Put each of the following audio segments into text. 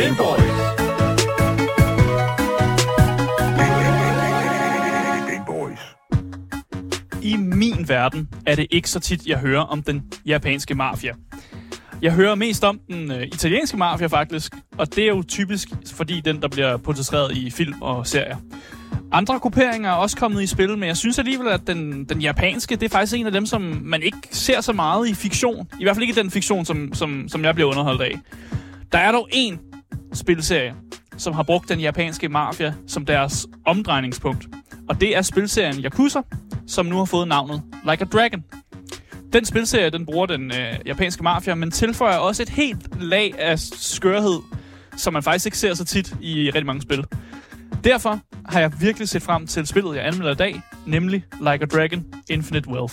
Gameboys. I min verden er det ikke så tit, jeg hører om den japanske mafia. Jeg hører mest om den italienske mafia faktisk, og det er jo typisk, fordi den, der bliver portrætteret i film og serier. Andre grupperinger er også kommet i spil, men jeg synes alligevel, at den japanske, det er faktisk en af dem, som man ikke ser så meget i fiktion. I hvert fald ikke den fiktion, som jeg bliver underholdt af. Der er dog én spilserie, som har brugt den japanske mafia som deres omdrejningspunkt. Og det er spilserien Yakuza, som nu har fået navnet Like a Dragon. Den spilserie, den bruger den japanske mafia, men tilføjer også et helt lag af skørhed, som man faktisk ikke ser så tit i rigtig mange spil. Derfor har jeg virkelig set frem til spillet, jeg anmelder i dag, nemlig Like a Dragon Infinite Wealth.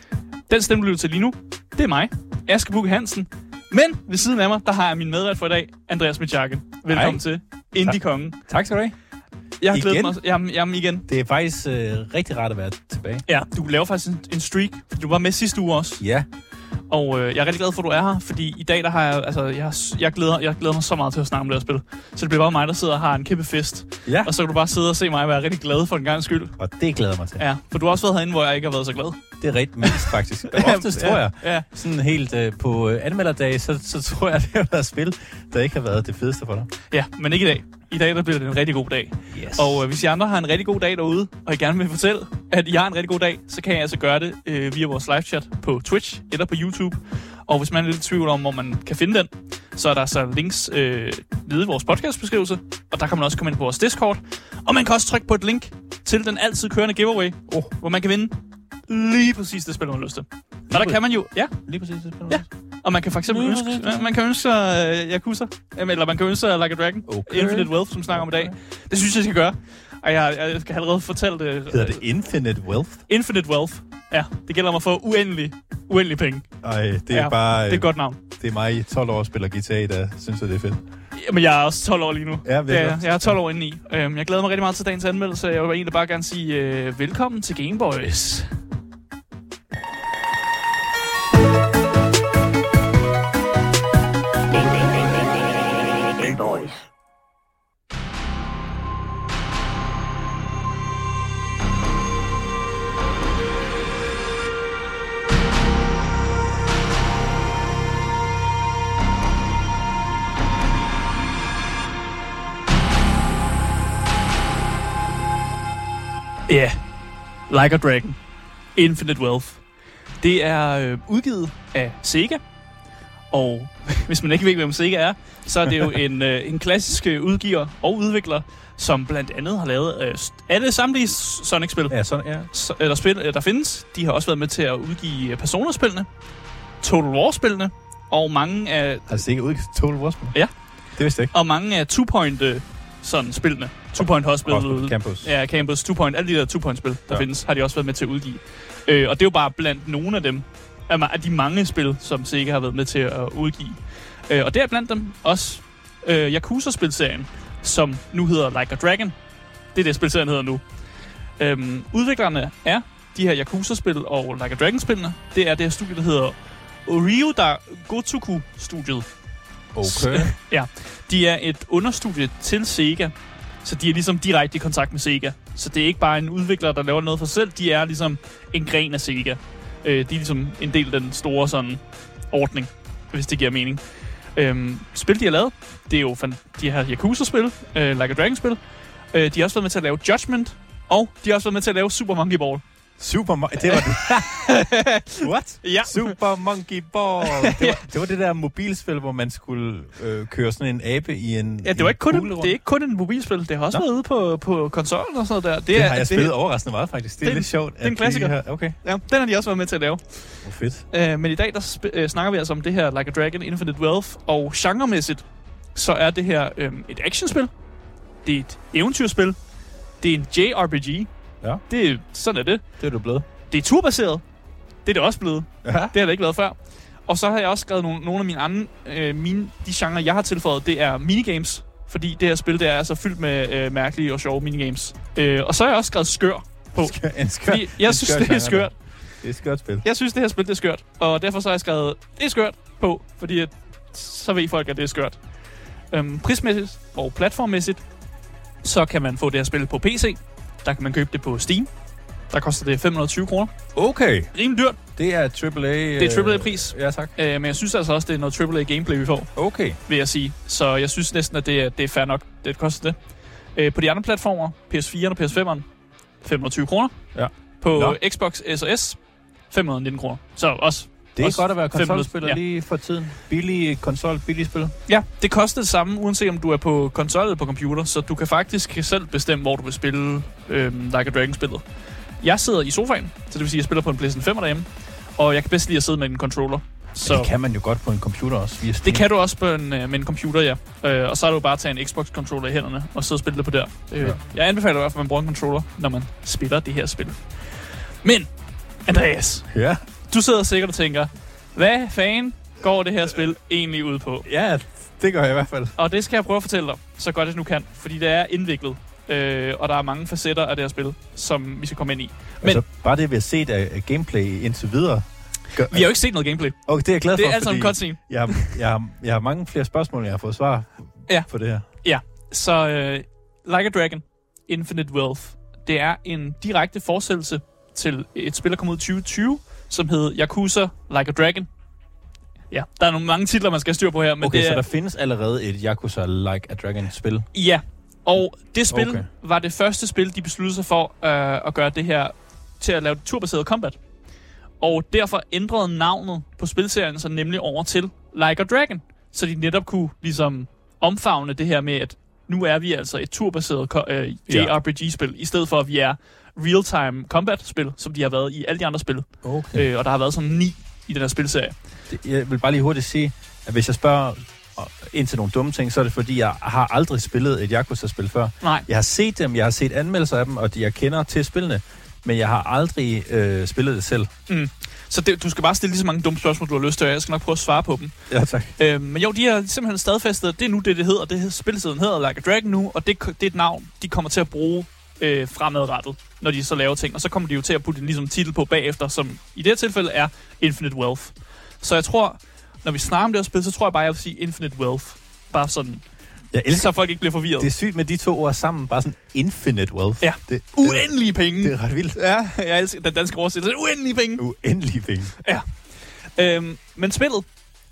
Den stemme, du lytter til lige nu, det er mig, Asger Bukke Hansen. Men ved siden af mig, der har jeg min medvært for i dag, Andreas Michakke. Velkommen til Indie-kongen. Tak skal du have. Jeg har glædet mig. Jamen igen. Det er faktisk rigtig rart at være tilbage. Ja, du laver faktisk en streak. Du var med sidste uge også. Ja. Og jeg er rigtig glad for, at du er her, fordi i dag der har jeg, altså, jeg glæder mig så meget til at snakke om det her spil. Så det bliver bare mig, der sidder og har en kæmpe fest. Ja. Og så kan du bare sidde og se mig være rigtig glad for en gangs skyld. Og det glæder mig til. Ja, for du har også været herinde, hvor jeg ikke har været så glad. Det er rigtig mest faktisk. Oftest tror jeg. Ja. Sådan helt på anmelderdage, så tror jeg, det har været spil, der ikke har været det fedeste for dig. Ja, men ikke i dag. I dag der bliver det en rigtig god dag. Yes. Og hvis I andre har en rigtig god dag derude, og I gerne vil fortælle, at I har en rigtig god dag, så kan I altså gøre det via vores live-chat på Twitch eller på YouTube. Og hvis man er lidt i tvivl om, hvor man kan finde den, så er der så links nede i vores podcastbeskrivelse. Og der kan man også komme ind på vores Discord. Og man kan også trykke på et link til den altid kørende giveaway, hvor man kan vinde lige præcis det spil, man har lyst til. Og der kan man jo... Ja, lige præcis det spil, ja. Og man kan for eksempel ønske sig Yakuza, eller man kan ønske sig Like a Dragon, Infinite Wealth, som snakker om i dag. Det synes jeg skal gøre. Og jeg skal allerede fortælle det. Hedder det Infinite Wealth? Infinite Wealth. Ja, det gælder om at få uendelig penge. Ej, det er bare... Det er et godt navn. Det er mig i 12 år spiller guitar, der synes, at det er fedt. Jamen, jeg er også 12 år lige nu. Ja, jeg er 12 år indeni. Jeg glæder mig rigtig meget til dagens anmeldelse. Jeg vil egentlig bare gerne sige velkommen til Gameboys. Gameboys. Ja, yeah. Like a Dragon Infinite Wealth. Det er udgivet af Sega. Og hvis man ikke ved, hvem Sega er, så er det jo en klassisk udgiver og udvikler, som blandt andet har lavet alle samtlige Sonic-spil, der findes. De har også været med til at udgive Persona-spillene, Total War-spillene, og mange af... Har Sega udgivet Total War-spillene? Ja. Det vidste jeg ikke. Og mange af Two-Point-spillene. Two-Point Hospital, Campus. Ja, Campus, Two-Point, alle de der Two-Point-spil, der findes, har de også været med til at udgive. Og det er jo bare blandt nogle af dem, af de mange spil, som Sega har været med til at udgive. Og det er blandt dem også Yakuza-spilserien, som nu hedder Like a Dragon. Det er det, spilserien hedder nu. Udviklerne er de her Yakuza-spil og Like a Dragon-spillene. Det er det her studie, der hedder Ryuda Gotoku-studiet. Okay. Ja, de er et understudie til Sega, så de er ligesom direkte i kontakt med Sega. Så det er ikke bare en udvikler, der laver noget for sig selv. De er ligesom en gren af Sega. De er ligesom en del af den store sådan ordning, hvis det giver mening. Spil, de har lavet, det er jo de her Yakuza-spil, Like a Dragon-spil. De har også været med til at lave Judgment, og de har også været med til at lave Super Monkey Ball. Det var det. What? Ja. Super Monkey Ball. Det var det der mobilspil, hvor man skulle køre sådan en abe i en... Ja, det er ikke kun en mobilspil. Det har også været ude på konsollen og sådan der. Det har jeg spillet overraskende meget, faktisk. Det er lidt sjovt. Det er en klassiker. Okay. Ja, den har de også været med til at lave. Fedt. Men i dag, der snakker vi altså om det her Like a Dragon Infinite Wealth. Og genremæssigt, så er det her et actionspil. Det er et eventyrspil. Det er en JRPG. Ja. Sådan er det. Det er du blevet. Det er turbaseret. Det er det også blevet. Ja. Det har det ikke været før. Og så har jeg også skrevet nogle af mine andre... de genrer, jeg har tilføjet, det er minigames. Fordi det her spil, det er altså fyldt med mærkelige og sjove minigames. Og så har jeg også skrevet skør på. Fordi jeg synes, det er skørt. Det er et skørt spil. Jeg synes, det her spil, det er skørt. Og derfor så har jeg skrevet, det er skørt på. Fordi så ved folk, at det er skørt. Prismæssigt og platformmæssigt, så kan man få det her spil på PC. Der kan man købe det på Steam. Der koster det 520 kroner. Okay. Rimelig dyrt. Det er AAA... Det er AAA-pris. Ja, tak. Men jeg synes altså også, det er noget AAA-gameplay, vi får. Okay. Vil jeg sige. Så jeg synes næsten, at det er fair nok, det koster det. På de andre platformer, PS4 og PS5'eren, 520 kroner. Ja. På Xbox S og S, 519 kroner. Så også... Det er også godt at være konsolspiller lige for tiden. Billig konsol, billig spil. Ja, det koster det samme, uanset om du er på konsol eller på computer. Så du kan faktisk selv bestemme, hvor du vil spille Like a Dragon-spillet. Jeg sidder i sofaen, så det vil sige, at jeg spiller på en PlayStation 5 derhjemme. Og jeg kan bedst lide at sidde med en controller. Så det kan man jo godt på en computer også. Via Steam. Det kan du også på med en computer, ja. Og så er du bare at tage en Xbox-controller i hænderne og sidde og spille det på der. Jeg anbefaler i hvert fald, at man bruger en controller, når man spiller det her spil. Men, Andreas, du sidder sikkert og tænker, hvad fanden går det her spil egentlig ud på? Ja, det gør jeg i hvert fald. Og det skal jeg prøve at fortælle dig, så godt jeg nu kan. Fordi det er indviklet, og der er mange facetter af det her spil, som vi skal komme ind i. Men altså, bare det, vi har set af gameplay indtil videre... Vi har jo ikke set noget gameplay. Okay, det er jeg glad for, det er altså en cutscene. Jeg har mange flere spørgsmål, jeg har fået svar på det her. Ja, så Like a Dragon, Infinite Wealth, det er en direkte fortsættelse til et spil, der kom ud i 2020, som hed Yakuza Like a Dragon. Ja, der er nogle mange titler, man skal styre på her. Men okay, så der findes allerede et Yakuza Like a Dragon-spil? Ja, og det spil var det første spil, de besluttede sig for at gøre det her til at lave turbaseret combat. Og derfor ændrede navnet på spilserien så nemlig over til Like a Dragon, så de netop kunne ligesom omfavne det her med, at nu er vi altså et turbaseret JRPG-spil, i stedet for at vi er real-time combat-spil, som de har været i alle de andre spil. Okay. Og der har været sådan 9 i den her spilserie. Jeg vil bare lige hurtigt sige, at hvis jeg spørger ind til nogle dumme ting, så er det fordi, jeg har aldrig spillet et Yakuza-spil før. Nej. Jeg har set dem, jeg har set anmeldelser af dem, og jeg kender til spillene, men jeg har aldrig spillet det selv. Mm. Så du skal bare stille lige så mange dumme spørgsmål, du har lyst til, og jeg skal nok prøve at svare på dem. Ja, tak. Men jo, de har simpelthen stadfæstet, det er nu det hedder, det spilsiden hedder Like a Dragon nu, og det er et navn, de kommer til at bruge fremadrettet, når de så laver ting. Og så kommer de jo til at putte en ligesom, titel på bagefter, som i det her tilfælde er Infinite Wealth. Så jeg tror, når vi snakker om det her spil, så tror jeg bare, jeg vil sige Infinite Wealth. Bare sådan, så folk ikke bliver forvirret. Det er sygt med de to ord sammen, bare sådan Infinite Wealth. Ja, uendelige penge. Det er ret vildt. Ja, jeg elsker den danske oversættelse. Uendelige penge. Uendelige penge. Ja. Men spillet,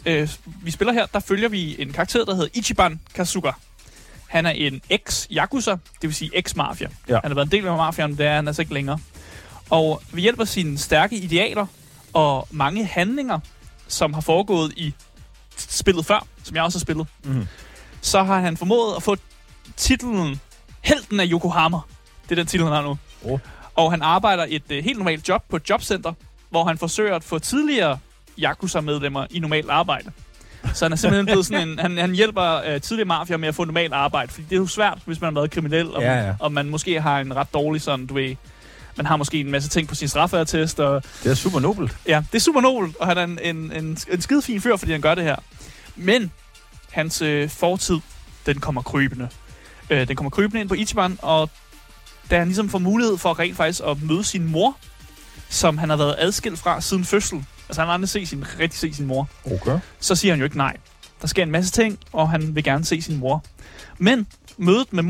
vi spiller her, der følger vi en karakter, der hedder Ichiban Kasuga. Han er en ex-Yakuza, det vil sige ex-mafia. Ja. Han har været en del af mafiaen, men det er han altså ikke længere. Og ved hjælp af sine stærke idealer og mange handlinger, som har foregået i spillet før, som jeg også har spillet, så har han formået at få titlen Helten af Yokohama. Det er den titel, han har nu. Og han arbejder et helt normalt job på et jobcenter, hvor han forsøger at få tidligere Yakuza-medlemmer i normalt arbejde. Så han er simpelthen blevet sådan han hjælper tidligere mafier med at få normalt arbejde, fordi det er jo svært, hvis man har været kriminel, og man måske har en ret dårlig sådan, du ved, man har måske en masse ting på sin straffeattest. Og det er super nobelt. Ja, det er super nobelt, og han er en skide fin fyr, fordi han gør det her. Men hans fortid, den kommer krybende. Den kommer krybende ind på Ichiban, og da han ligesom får mulighed for rent faktisk at møde sin mor, som han har været adskilt fra siden fødsel. Altså han har aldrig rigtig set sin mor. Okay. Så siger han jo ikke nej. Der sker en masse ting, og han vil gerne se sin mor. Men mødet med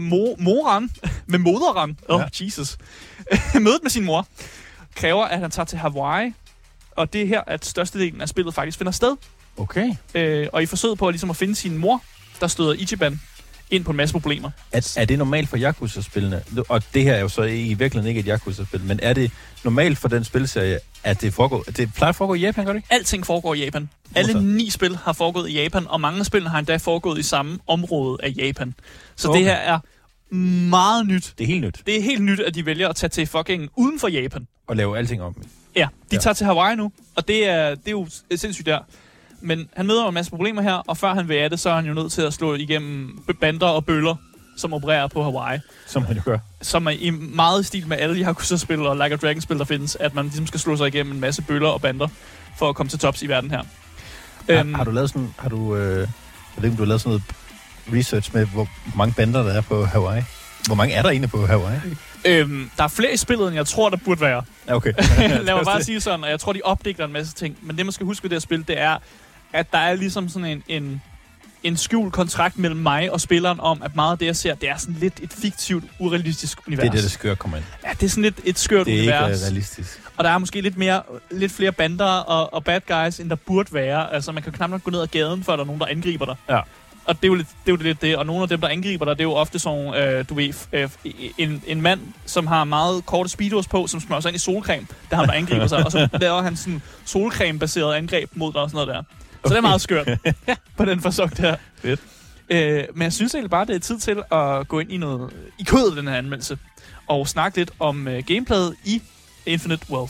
moderen, Jesus. Mødet med sin mor kræver, at han tager til Hawaii, og det er her, at størstedelen af spillet faktisk finder sted. Okay. Og i forsøget på ligesom at finde sin mor, der støder Ichiban ind på en masse problemer. Er det normalt for Yakuza-spillene? Og det her er jo så i virkeligheden ikke et Yakuza-spil, men er det normalt for den spilserie, at det foregår? Det plejer at foregå i Japan, gør det ikke? Alting foregår i Japan. Alle 9 spil har foregået i Japan, og mange af spillene har endda foregået i samme område af Japan. Så det her er meget nyt. Det er helt nyt. Det er helt nyt, at de vælger at tage til fucking uden for Japan. Og lave alting om. Ja, de tager til Hawaii nu, og det er jo sindssygt der. Men han møder en masse problemer her, og før han vil af det, så er han jo nødt til at slå igennem bander og bøller, som opererer på Hawaii. Som han jo gør. Som er i meget stil med alle Yakuza-spil og Like a Dragon-spil, der findes, at man ligesom skal slå sig igennem en masse bøller og bander, for at komme til tops i verden her. Har du lavet sådan, jeg ved ikke, om du har lavet sådan noget research med, hvor mange bander der er på Hawaii? Hvor mange er der egentlig på Hawaii? Der er flere i spillet, end jeg tror, der burde være. Okay. Lad mig bare sige sådan, og jeg tror, de opdigter en masse ting. Men det, man skal huske ved det her spil, det er, at der er ligesom sådan en en skjult kontrakt mellem mig og spilleren om, at meget af det, jeg ser, det er sådan lidt et fiktivt, urealistisk univers. Det er det skøre kommer ind. Ja, det er sådan lidt et skørt univers. Det er ikke realistisk. Og der er måske lidt flere bander og bad guys, end der burde være. Altså, man kan knap nok gå ned ad gaden, før der er nogen, der angriber dig. Ja. Og det er jo lidt det. Og nogle af dem, der angriber dig, det er jo ofte sådan, du ved, en mand, som har meget korte speedos på, som smører sig ind i solcreme. Det er ham, der angriber sig. Og så laver han sådan solcreme-baseret angreb mod dig og sådan noget der. Så det er meget skørt på den forsøg der. Fedt. Men jeg synes egentlig bare, det er tid til at gå ind i kødet af den her anmeldelse. Og snakke lidt om gameplayet i Infinite Wealth.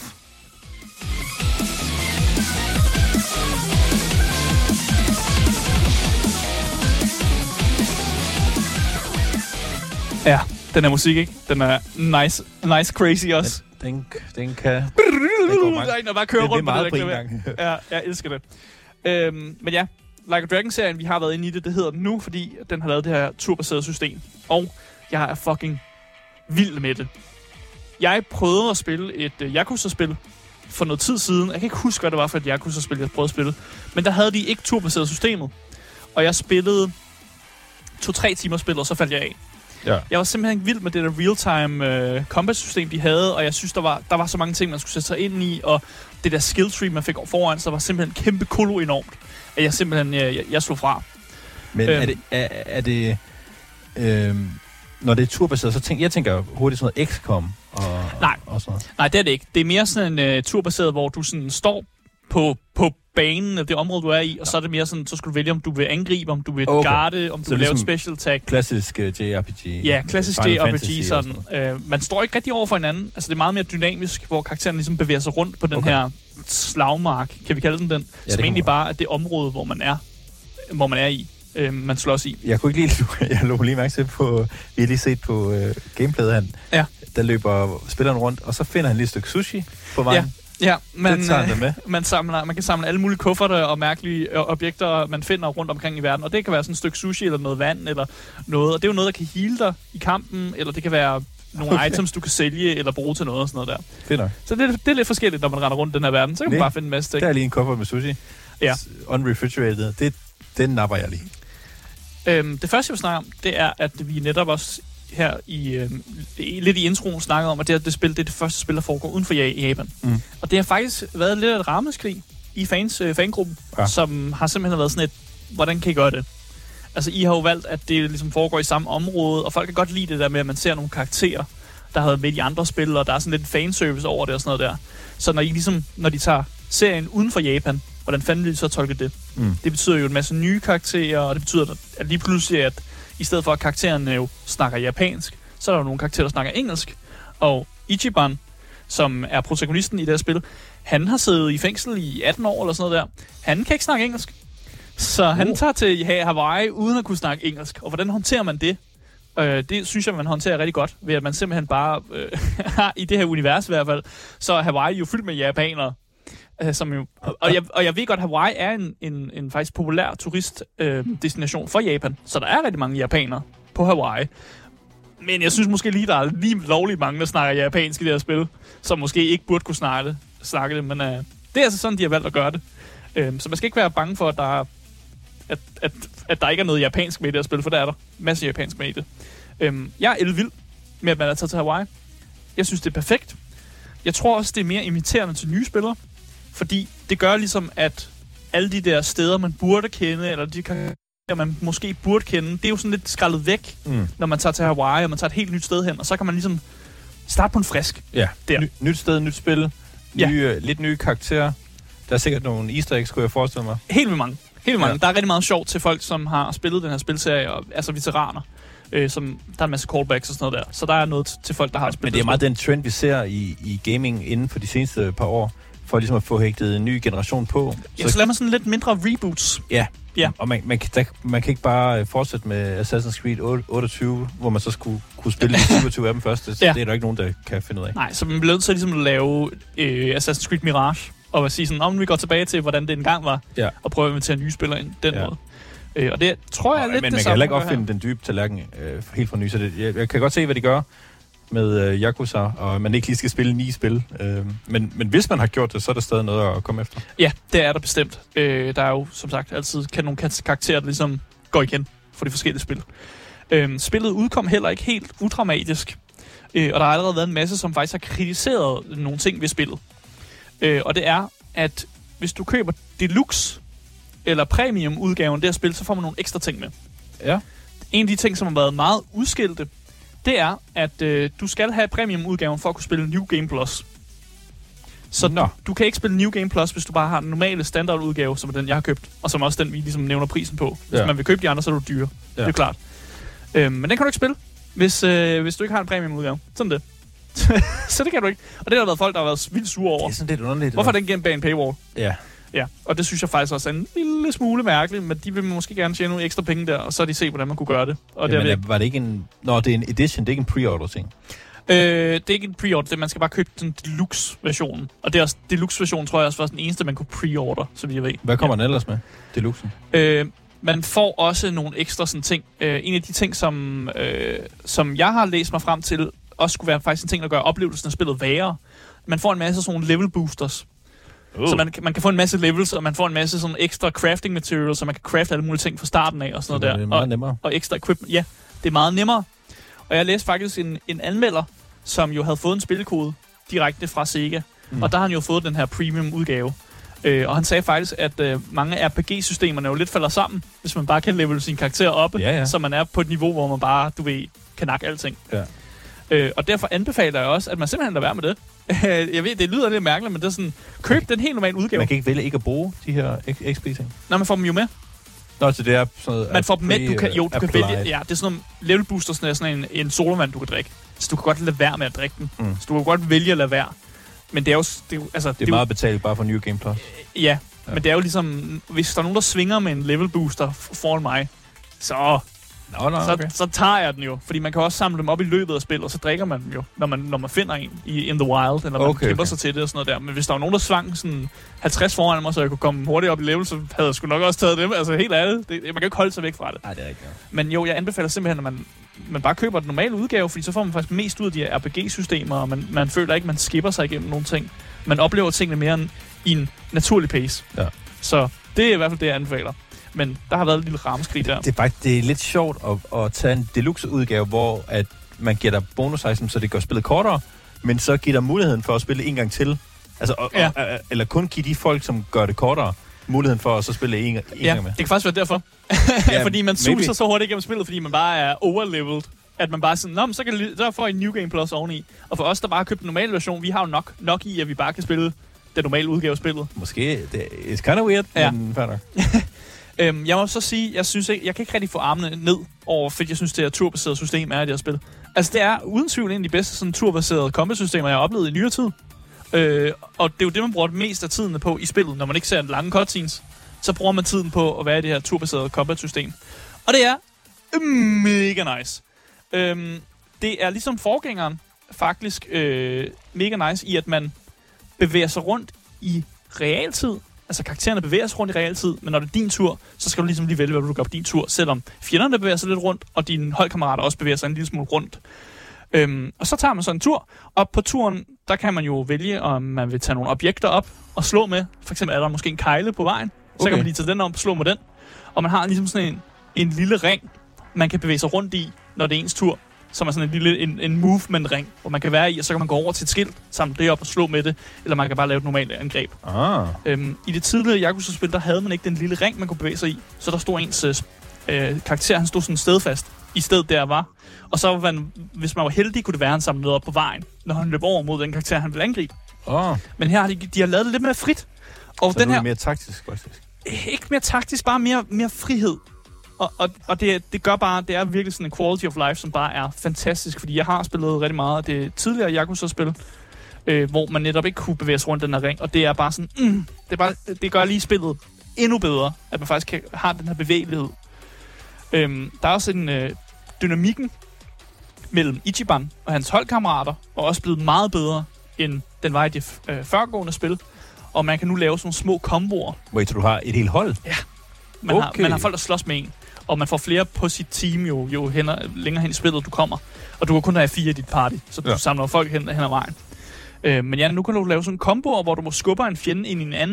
Ja, den her musik, ikke? Den er nice crazy også. Den kan... Den bare kører rundt på det der klaver. Ja, jeg elsker det. Men ja, Like a Dragon-serien, vi har været inde i det hedder den nu, fordi den har lavet det her turbaserede system. Og jeg er fucking vild med det. Jeg prøvede at spille et Yakuza-spil for noget tid siden. Jeg kan ikke huske, hvad det var for et Yakuza-spil, jeg prøvede at spille. Men der havde de ikke turbaseret systemet. Og jeg spillede 2-3 timer spil, og så faldt jeg af. Ja. Jeg var simpelthen vild med det der real-time combat-system, de havde, og jeg synes, der var så mange ting, man skulle sætte sig ind i, og det der skill tree, man fik foran, så var simpelthen kæmpe kolo enormt, at jeg simpelthen jeg slog fra. Men er det når det er turbaseret, så tænker jeg hurtigt sådan noget XCOM og sådan noget. Nej, det er det ikke. Det er mere sådan en turbaseret, hvor du sådan står på banen af det område, du er i, og så er det mere sådan, så skal du vælge, om du vil angribe, om du vil garde, om du vil lave et special attack. Klassisk JRPG. Ja, klassisk JRPG sådan. Man står ikke rigtig over for hinanden. Altså, det er meget mere dynamisk, hvor karakteren ligesom bevæger sig rundt på den her slagmark, kan vi kalde den, ja, som egentlig bare er det område, hvor man er i. Man slås i. Jeg kunne ikke jeg lå lige mærke til på, vi har lige set på gameplayet, der løber spilleren rundt, og så finder han lige et stykke sushi på vejen. Ja, man kan samle alle mulige kufferter og mærkelige objekter, man finder rundt omkring i verden. Og det kan være sådan et stykke sushi eller noget vand eller noget. Og det er jo noget, der kan heale dig i kampen, eller det kan være nogle items, du kan sælge eller bruge til noget og sådan noget der. Fedt nok. Så det er lidt forskelligt, når man render rundt i den her verden. Så kan man bare finde en masse ting. Der er lige en kuffert med sushi. Ja. Unrefrigerated. Den napper jeg lige. Det første, jeg vil snakke om, det er, at vi netop også her lidt i introen snakkede om, at det spil, det er det første spil, der foregår uden for Japan. Mm. Og det har faktisk været lidt af et ramaskrig i fangruppen, som har simpelthen været sådan et, hvordan kan I gøre det? Altså, I har jo valgt, at det ligesom foregår i samme område, og folk kan godt lide det der med, at man ser nogle karakterer, der har været med i andre spil, og der er sådan lidt fanservice over det og sådan noget der. Så når de tager serien uden for Japan, hvordan fanden vil de så tolke det? Mm. Det betyder jo en masse nye karakterer, og det betyder, at lige pludselig, at i stedet for, at karaktererne jo snakker japansk, så er der jo nogle karakterer, der snakker engelsk. Og Ichiban, som er protagonisten i det her spil, han har siddet i fængsel i 18 år eller sådan noget der. Han kan ikke snakke engelsk. Så han tager til Hawaii uden at kunne snakke engelsk. Og hvordan håndterer man det? Det synes jeg, man håndterer rigtig godt, ved at man simpelthen bare i det her univers i hvert fald, så er Hawaii jo fyldt med japanere. Som jo, og jeg ved godt, at Hawaii er en faktisk populær turistdestination for Japan, så der er rigtig mange japanere på Hawaii. Men jeg synes måske lige, der er lige lovligt mange, der snakker japansk i det her spil, som måske ikke burde kunne snakke det, men det er altså sådan, de har valgt at gøre det. Så man skal ikke være bange for, at der ikke er noget japansk med i det her spil, for der er der masse japansk med i det. Jeg er elvild med, at man er taget til Hawaii. Jeg synes, det er perfekt. Jeg tror også, det er mere imiterende til nye spillere, fordi det gør ligesom, at alle de der steder, man burde kende, eller de karakterer, man måske burde kende, det er jo sådan lidt skrællet væk, når man tager til Hawaii, og man tager et helt nyt sted hen, og så kan man ligesom starte på en frisk. Ja, nyt sted, nyt spil, lidt nye karakterer. Der er sikkert nogle easter eggs, kunne jeg forestille mig. Helt vildt mange. Der er rigtig meget sjovt til folk, som har spillet den her spilserie, og, altså veteraner. Der er en masse callbacks og sådan noget der. Så der er noget til folk, der har spillet. Men det er meget den trend, vi ser i gaming inden for de seneste par år, for ligesom at få hægtet en ny generation på. Ja, så lader man sådan lidt mindre reboots. Ja. Og man kan ikke bare fortsætte med Assassin's Creed 28, hvor man så skulle kunne spille 27 af dem først. Det er der ikke nogen, der kan finde ud af. Nej, så man bliver nødt til ligesom at lave Assassin's Creed Mirage, og at sige sådan, om vi går tilbage til, hvordan det engang var, og prøve at invitere nye spillere ind den måde. Og det tror jeg lidt men det samme. Men man kan heller ikke opfinde den dybe tallerken helt fra ny, så jeg kan godt se, hvad de gør med Yakuza, og man ikke lige skal spille 9 spil. Men hvis man har gjort det, så er der stadig noget at komme efter. Ja, det er der bestemt. Der er jo, som sagt, altid nogle karakterer, der ligesom går igen for de forskellige spil. Spillet udkom heller ikke helt udramatisk, og der har allerede været en masse, som faktisk har kritiseret nogle ting ved spillet. Og det er, at hvis du køber Deluxe eller Premium-udgaven af det her spil, så får man nogle ekstra ting med. Ja. En af de ting, som har været meget udskilte, det er, at du skal have Premium-udgaven for at kunne spille New Game Plus. Så du kan ikke spille New Game Plus, hvis du bare har den normale standardudgave, som er den, jeg har købt, og som også den, vi ligesom nævner prisen på. Hvis man vil købe de andre, så er du dyre. Ja. Det er klart. Men den kan du ikke spille, hvis du ikke har en Premium-udgave. Sådan det. Så det kan du ikke. Og det har der været folk, der har været vildt sure over. Det er sådan lidt underligt. Hvorfor er den gemt bag en paywall? Ja. Ja, og det synes jeg faktisk også er en lille smule mærkeligt, men de vil måske gerne tjene nogle ekstra penge der, og så de se, hvordan man kunne gøre det. Og var det ikke en... det er en edition, det er ikke en pre-order-ting. Det er ikke en pre-order, man skal bare købe den deluxe-versionen. Og det er også, deluxe-versionen tror jeg også var den eneste, man kunne pre-order, så vidt jeg ved. Hvad kommer den ellers med, deluxen? Man får også nogle ekstra sådan ting. En af de ting, som jeg har læst mig frem til, også skulle være faktisk en ting, der gør oplevelsen af spillet værre. Man får en masse sådan nogle level boosters. Så man kan få en masse levels, og man får en masse sådan ekstra crafting materials, så man kan crafte alle mulige ting fra starten af og sådan noget der. Det er meget nemmere. Og ekstra equipment. Ja, det er meget nemmere. Og jeg læste faktisk en anmelder, som jo havde fået en spilkode direkte fra Sega. Og der har han jo fået den her premium udgave. Og han sagde faktisk, at mange RPG-systemerne jo lidt falder sammen, hvis man bare kan level sin karakter oppe, så man er på et niveau, hvor man bare, kan nakke alting. Ja. Og derfor anbefaler jeg også, at man simpelthen lader være med det. Jeg ved, det lyder lidt mærkeligt, men det er sådan, køb den helt normale udgave. Man kan ikke vælge ikke at bruge de her XP-ting. Nej, man får dem jo med. Nå, så det er sådan noget... Man får dem med, du kan vælge... Ja, det er sådan nogle level boosters, er sådan en sodavand, du kan drikke. Så du kan godt lade være med at drikke den. Så du kan godt vælge at lade være. Men det er jo... Det er meget betalt bare for New Game Plus. Ja, men det er jo ligesom... Hvis der er nogen, der svinger med en level booster foran mig, så tager jeg den jo. Fordi man kan også samle dem op i løbet af spillet, og så drikker man dem jo, når man finder en in the wild, eller man kæmper sig til det og sådan noget der. Men hvis der var nogen, der svang sådan 50 foran mig, så jeg kunne komme hurtigt op i level, så havde jeg sgu nok også taget dem. Altså helt ærligt. Man kan ikke holde sig væk fra det. Nej, det er ikke. Ja. Men jo, jeg anbefaler simpelthen, at man bare køber den normale udgave, fordi så får man faktisk mest ud af de her RPG-systemer, og man føler ikke, man skipper sig igennem nogle ting. Man oplever tingene mere i en naturlig pace. Ja. Så det er i hvert fald det, jeg anbefaler. Men der har været et lille rammeskrig der. Det er lidt sjovt at tage en deluxe-udgave, hvor at man giver dig bonus-item, så det gør spillet kortere, men så giver dig muligheden for at spille en gang til. Altså, eller kun give de folk, som gør det kortere, muligheden for at så spille en gang med. Det kan faktisk være derfor. Fordi man suser så hurtigt igennem spillet, fordi man bare er overleveled. At man bare sådan, så får I New Game Plus oveni. Og for os, der bare har købt den normale version, vi har jo nok i, at vi bare kan spille den normale udgave af spillet. Måske. It's kind of weird, men fair nok. Jeg må så sige, jeg kan ikke rigtig få armene ned over, fordi jeg synes, det her turbaserede system er i det her spil. Altså, det er uden tvivl en af de bedste sådan, turbaserede combat-systemer, jeg har oplevet i nyere tid. Og det er jo det, man bruger mest af tiden på i spillet, når man ikke ser en lange cutscenes. Så bruger man tiden på at være i det her turbaserede combat-system. Og det er mega nice. Det er ligesom forgængeren faktisk mega nice i, at man bevæger sig rundt i realtid. Altså, karaktererne bevæger sig rundt i realtid, men når det er din tur, så skal du ligesom lige vælge, hvad du gør på din tur, selvom fjenderne bevæger sig lidt rundt, og dine holdkammerater også bevæger sig en lille smule rundt. Og så tager man så en tur, og på turen, der kan man jo vælge, om man vil tage nogle objekter op og slå med. For eksempel er der måske en kejle på vejen, så kan man lige tage den op og slå med den. Og man har ligesom sådan en lille ring, man kan bevæge sig rundt i, når det er ens tur. Som er sådan en movement-ring, hvor man kan være i, og så kan man gå over til et skilt, samle det op og slå med det, eller man kan bare lave et normalt angreb. I det tidligere Yakuza-spil, der havde man ikke den lille ring, man kunne bevæge sig i, så der stod ens karakter, han stod sådan stedfast i stedet der var. Og så, hvis man var heldig, kunne det være, han samlede op på vejen, når han løb over mod den karakter, han ville angribe. Men her har de har lavet det lidt mere frit. Og så den her mere taktisk, faktisk? Ikke mere taktisk, bare mere frihed. Og det gør bare, det er virkelig sådan en quality of life, som bare er fantastisk, fordi jeg har spillet rigtig meget af det tidligere Yakuza-spil, hvor man netop ikke kunne bevæge sig rundt den her ring, og det er bare sådan, det gør lige spillet endnu bedre, at man faktisk har den her bevægelighed. Der er også en dynamikken mellem Ichiban og hans holdkammerater, og også blevet meget bedre, end den var i de førgående spil, og man kan nu lave sådan nogle små komboer. Wait, så du har et helt hold? Ja. Man har folk, der slås med en, og man får flere på sit team jo længere hen i spillet, du kommer. Og du kan kun have 4 i dit party, så du samler folk hen ad vejen. Men ja, nu kan du lave sådan en komboer, hvor du må skubbe en fjende ind i en anden,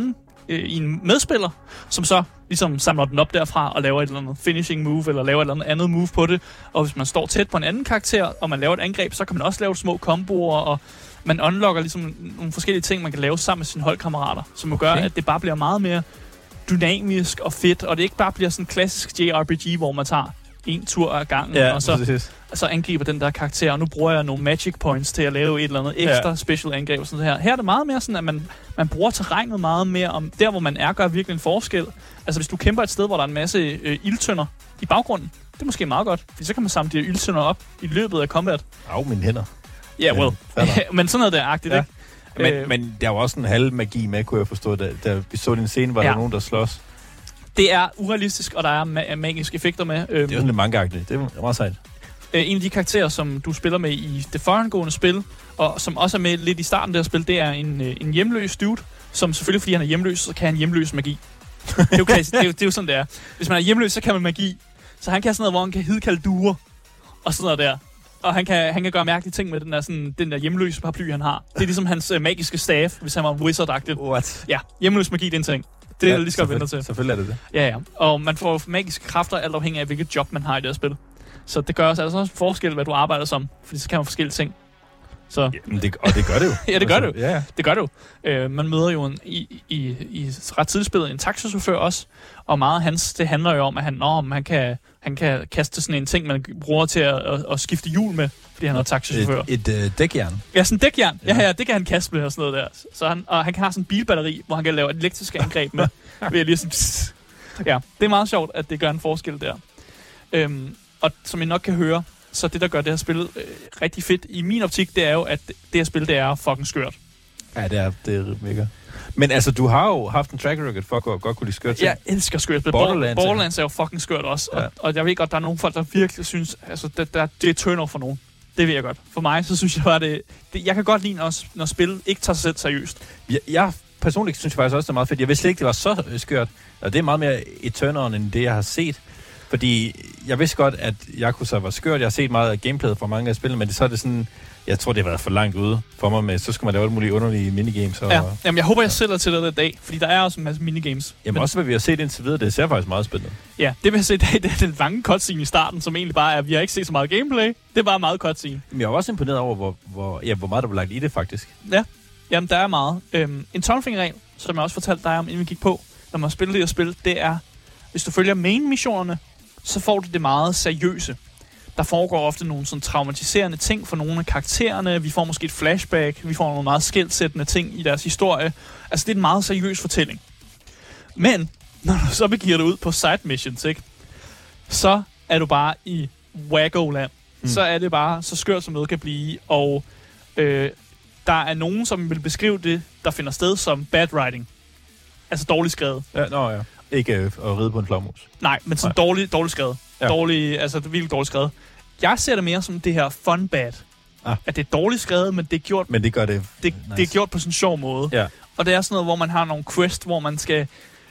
i en medspiller, som så ligesom samler den op derfra og laver et eller andet finishing move, eller laver et eller andet move på det. Og hvis man står tæt på en anden karakter, og man laver et angreb, så kan man også lave små komboer, og man unlocker ligesom nogle forskellige ting, man kan lave sammen med sine holdkammerater, som jo gør, at det bare bliver meget mere dynamisk og fedt, og det ikke bare bliver sådan en klassisk JRPG, hvor man tager en tur ad gangen, og så angriber den der karakter, og nu bruger jeg nogle magic points til at lave et eller andet ekstra special angreb og sådan her. Her er det meget mere sådan, at man bruger terrænet meget mere om der, hvor man er, gør virkelig en forskel. Altså hvis du kæmper et sted, hvor der er en masse ildtønder i baggrunden, det er måske meget godt, for så kan man samle de her ildtønder op i løbet af combat. Mine hænder. Ja, well. Men sådan noget der-agtigt, ikke? Men der var også en halv magi med, kunne jeg forstå. Da vi så den scene, var der nogen, der slås. Det er urealistisk, og der er magiske effekter med. Det er sådan lidt manga-agtigt. Det er meget sejt. En af de karakterer, som du spiller med i det forangående spil, og som også er med lidt i starten af det her spil, det er en hjemløs dude, som selvfølgelig, fordi han er hjemløs, så kan han hjemløs magi. Det er jo klassisk. Det er jo sådan, det er. Hvis man er hjemløs, så kan man magi. Så han kan sådan noget, hvor han kan hidkalde duer, og sådan noget der. Og han kan gøre mærkelige ting med den der hjemløse paraply, han har. Det er ligesom hans magiske staff, hvis han var wizard-agtigt. What? Ja, hjemløs magi, det er en ting. Det er lige skal vente til. Selvfølgelig er det. Ja. Og man får magiske kræfter alt afhængig af, hvilket job man har i det her spil. Så det gør også en forskel, hvad du arbejder som. Fordi så kan man forskellige ting. Så. Jamen det gør det jo. Ja, det gør det jo. Ja. Det gør det jo. Man møder jo i ret tidligt spillet en taxichauffør også. Og meget af hans, det handler jo om, at han kan kaste sådan en ting, man bruger til at skifte hjul med. Fordi han er taxichauffør. Et dækjern? Ja, sådan et dækjern. Ja, det kan han kaste med og sådan noget der. Så han kan have sådan en bilbatteri, hvor han kan lave et elektrisk angreb med. Ved at lige sådan, ja, det er meget sjovt, at det gør en forskel der. Og som I nok kan høre, så det, der gør det her spil rigtig fedt i min optik, det er jo, at det her spil, det er fucking skørt. Ja, det er mega. Men altså, du har jo haft en track record for at godt kunne lide skørt ting. Jeg elsker skørt. Borderlands er jo fucking skørt også. Ja. Og jeg ved godt, der er nogle folk, der virkelig synes, altså, det er turn-off for nogen. Det ved jeg godt. For mig, så synes jeg bare, det jeg kan godt lide, når spil ikke tager sig selv seriøst. Jeg personligt synes faktisk også, det er meget fedt. Jeg vidste slet ikke, det var så skørt. Og det er meget mere et turn-on, end det, jeg har set. Fordi jeg vidste godt, at Yakuza var skørt. Jeg har set meget af gameplayet fra mange af spillene, men så er det sådan... Jeg tror, det har været for langt ude for mig med, så skal man lave alle mulige underlige minigames. Og, jamen, jeg håber, jeg sælger til dig i dag, fordi der er også en masse minigames. Jamen også, hvad vi har set indtil videre, det ser faktisk meget spændende. Ja, det vi har set i dag, det er den lange cutscene i starten, som egentlig bare er, vi har ikke set så meget gameplay. Det er bare meget cutscene. Men jeg er også imponeret over, hvor meget der var lagt i det, faktisk. Ja, jamen der er meget. En tommelfingerregel, som jeg også fortalte dig om, inden vi gik på, når man spiller det her spil, det er, hvis du følger main-missionerne, så får du det meget seriøse. Der foregår ofte nogle sådan traumatiserende ting for nogle af karaktererne. Vi får måske et flashback. Vi får nogle meget skelsættende ting i deres historie. Altså, det er en meget seriøs fortælling. Men, når du så begiver dig ud på side missions, ikke? Så er du bare i wacko-land. Så er det bare så skørt, som noget kan blive. Og der er nogen, som vil beskrive det, der finder sted som bad writing. Altså dårligt skrevet. Ja. Ikke at ride på en flagmus. Nej, men sådan dårligt skrevet. Ja. Altså det er virkelig dårligt skrevet. Jeg ser det mere som det her fun bad. At det er dårligt skrevet, men det er gjort... Men det gør det... Det er gjort på sådan en sjov måde. Ja. Og det er sådan noget, hvor man har nogle quest, hvor man skal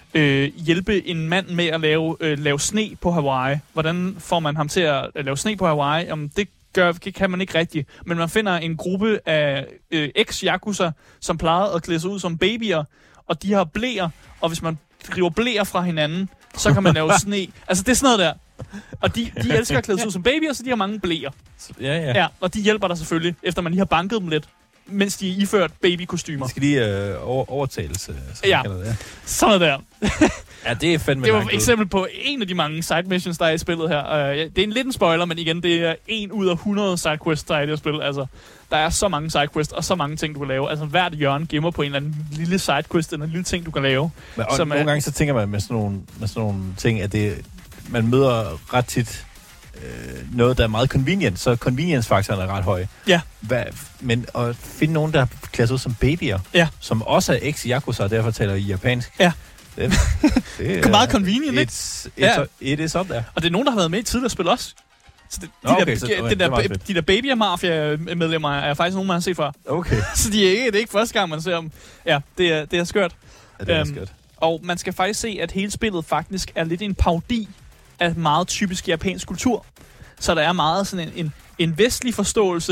hjælpe en mand med at lave sne på Hawaii. Hvordan får man ham til at lave sne på Hawaii? Jamen, det kan man ikke rigtigt. Men man finder en gruppe af ex-yakuza, som plejede at klæde sig ud som babyer, og de har blæer, og hvis man river blæer fra hinanden, så kan man lave sne. Altså, det er sådan noget der. Og de elsker at klæde sig ud som babyer, så de har mange blæer. Ja, og de hjælper dig selvfølgelig, efter man lige har banket dem lidt, mens de er iført babykostymer. De skal lige overtagelse. Sådan der. Ja, det er fandme det var et eksempel på en af de mange side missions, der er i spillet her. Det er en lidt en spoiler, men igen, det er 1 ud af 100 sidequests, der er i det her spil. Altså, der er så mange sidequests og så mange ting, du kan lave. Altså, hvert hjørne gemmer på en eller anden lille sidequest, eller en lille ting, du kan lave. Men, nogle gange så tænker man med sådan nogle ting, at man møder ret tit noget, der er meget convenient, så convenience-faktoren er ret høj. Ja. Men at finde nogen, der klæder sig ud som babyer, som også er ex-yakuza, og derfor taler japansk. Ja. Det er meget convenient, ikke? It is up there. Og det er nogen, der har været med i tidligere spil også. Så de der baby-mafia-medlemmer er faktisk nogen, man har set før. Okay. Så det er ikke første gang, man ser dem. Ja, det er skørt. Ja, det er skørt. Og man skal faktisk se, at hele spillet faktisk er lidt en parodi af meget typisk japansk kultur. Så der er meget sådan en vestlig forståelse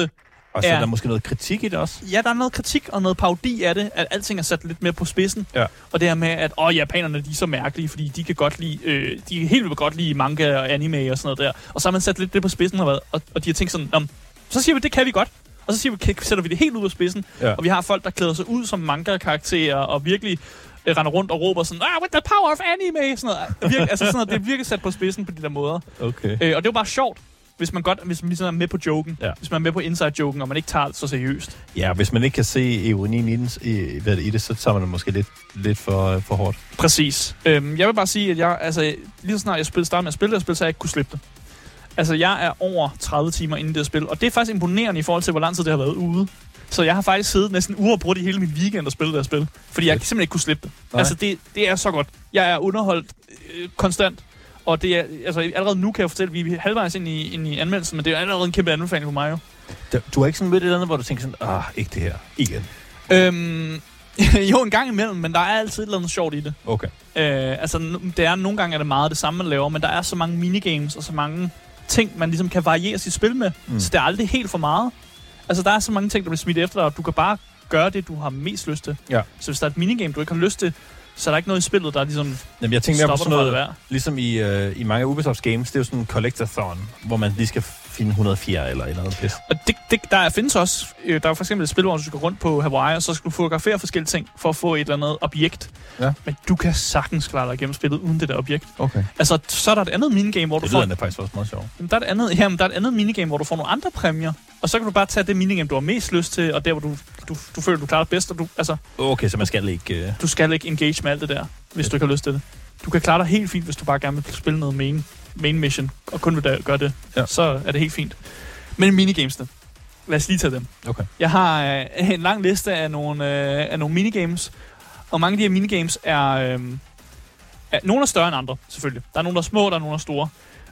Og så er der måske noget kritik i det også? Ja, der er noget kritik og noget parodi af det, at alting er sat lidt mere på spidsen. Ja. Og det her med, at japanerne, de er så mærkelige, fordi de kan godt lide, de kan helt vildt godt lide manga og anime og sådan noget der. Og så har man sat lidt det på spidsen, og de har tænkt sådan, så siger vi, det kan vi godt. Og så siger vi, sætter vi det helt ud af spidsen. Ja. Og vi har folk, der klæder sig ud som manga-karakterer og virkelig render rundt og råber sådan, with the power of anime, sådan noget. Sådan noget, det er virkelig sat på spidsen på de der måder. Okay. Og det er jo bare sjovt, hvis man ligesom er med på joken. Ja. Hvis man er med på inside-joken, og man ikke tager det så seriøst. Ja, hvis man ikke kan se ironien i det, så tager man det måske lidt for hårdt. Præcis. Jeg vil bare sige, at lige så snart jeg startede med at spille så jeg ikke kunne slippe det. Altså, jeg er over 30 timer inde i det spil, og det er faktisk imponerende i forhold til, hvor lang tid det har været ude. Så jeg har faktisk siddet næsten uge og brugt i hele min weekend og spillet det her spil, fordi jeg simpelthen ikke kunne slippe det. Nej. Altså, det er så godt. Jeg er underholdt konstant, og det er, altså, allerede nu kan jeg fortælle, at vi er halvvejs ind i anmeldelsen, men det er allerede en kæmpe anbefaling for mig jo. Du har ikke sådan mødt et eller andet, hvor du tænker sådan, ikke det her, igen? Jo, en gang imellem, men der er altid et eller andet sjovt i det. Okay. Nogle gange er det meget det samme, man laver, men der er så mange minigames og så mange ting, man ligesom kan variere sit spil med, så det er aldrig helt for meget. Altså, der er så mange ting, der bliver smidt efter dig, og du kan bare gøre det, du har mest lyst til. Ja. Så hvis der er et minigame, du ikke har lyst til, så er der ikke noget i spillet, der ligesom jeg tænker mere på sådan noget, ligesom i mange Ubisoft games, det er jo sådan en collectathon, hvor man lige skal finde 104 eller et eller andet pis. Og der findes også, der er for eksempel et spil, hvor du skal rundt på Hawaii, og så skal du fotografere forskellige ting, for at få et eller andet objekt. Ja. Men du kan sagtens klare dig igennem spillet uden det der objekt. Okay. Altså, så er der et andet minigame, hvor du får... Det faktisk også meget sjovt. Der er et andet minigame, hvor du får nogle andre præmier, og så kan du bare tage det minigame, du har mest lyst til, og der, hvor du føler, du klarer det bedst, og okay, så man skal ikke... Du skal ikke engage med alt det der, hvis du ikke har lyst til det. Du kan klare dig helt fint, hvis du bare gerne vil spille noget main mission, og kun vil gøre det. Ja. Så er det helt fint. Men minigamesene, lad os lige tage dem. Okay. Jeg har en lang liste af nogle minigames, og mange af de her minigames er nogle er større end andre, selvfølgelig. Der er nogle, der er små, der er nogle, der er store.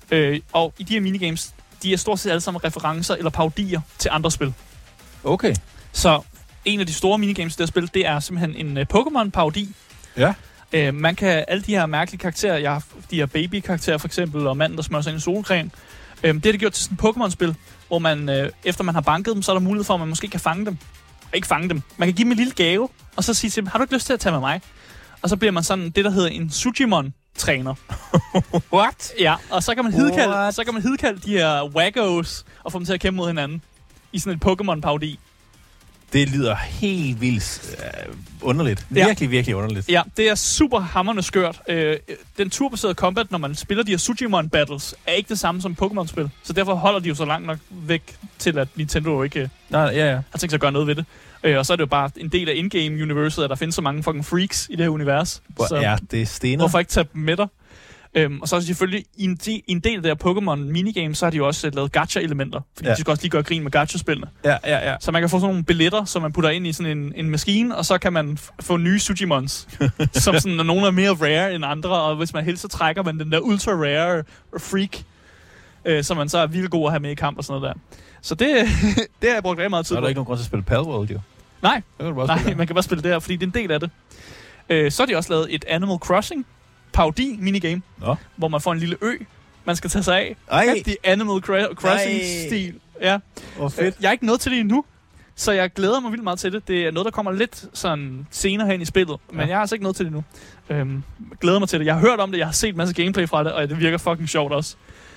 Og i de her minigames, de er stort set alle sammen referencer eller parodier til andre spil. Okay. Så en af de store minigames i det her spil, det er simpelthen en Pokémon-parodi. Ja. Man kan alle de her mærkelige karakterer, jeg har de her baby-karakterer for eksempel, og manden, der smører sig ind i solcreme. Det er det gjort til sådan et Pokémon-spil, hvor man, efter man har banket dem, så er der mulighed for, at man måske kan fange dem. Ikke fange dem. Man kan give dem en lille gave, og så sige til dem, har du ikke lyst til at tage med mig? Og så bliver man sådan det, der hedder en Sujimon-træner. What? Ja, og så kan man hidkalde de her waggos og få dem til at kæmpe mod hinanden i sådan et Pokémon-parodi. Det lyder helt vildt underligt. Virkelig, virkelig underligt. Ja, det er super hammerende skørt. Den turbaserede combat, når man spiller de her Sujimon battles, er ikke det samme som Pokémon-spil. Så derfor holder de jo så langt nok væk til, at Nintendo ikke har tænkt sig at gøre noget ved det. Og så er det jo bare en del af in-game-universet, at der findes så mange fucking freaks i det her univers. Det er stener. Hvorfor ikke tage dem med dig? Og så er selvfølgelig i en del af det her Pokémon minigame, så har de jo også lavet gacha-elementer. Fordi de skal også lige gøre grin med gacha-spillene. Ja. Så man kan få sådan nogle billetter, som man putter ind i sådan en maskine, og så kan man få nye Sujimons. Som sådan, når nogle er mere rare end andre, og hvis man helst så trækker man den der ultra-rare freak, som man så er vildt god at have med i kamp og sådan noget der. Så det har jeg brugt rigtig meget tid på. Er der ikke nogen grund til at spille Palworld, jo? Nej, man kan bare spille det her, fordi det er en del af det. Så har de også lavet et Animal Crossing parodi minigame, hvor man får en lille ø, man skal tage sig af. Det Animal Crossing-stil. Ja. Fedt. Jeg er ikke nået til det endnu, så jeg glæder mig vildt meget til det. Det er noget, der kommer lidt sådan senere hen i spillet, men jeg har altså ikke nået til det endnu. Glæder mig til det. Jeg har hørt om det, jeg har set en masse gameplay fra det, og det virker fucking sjovt også.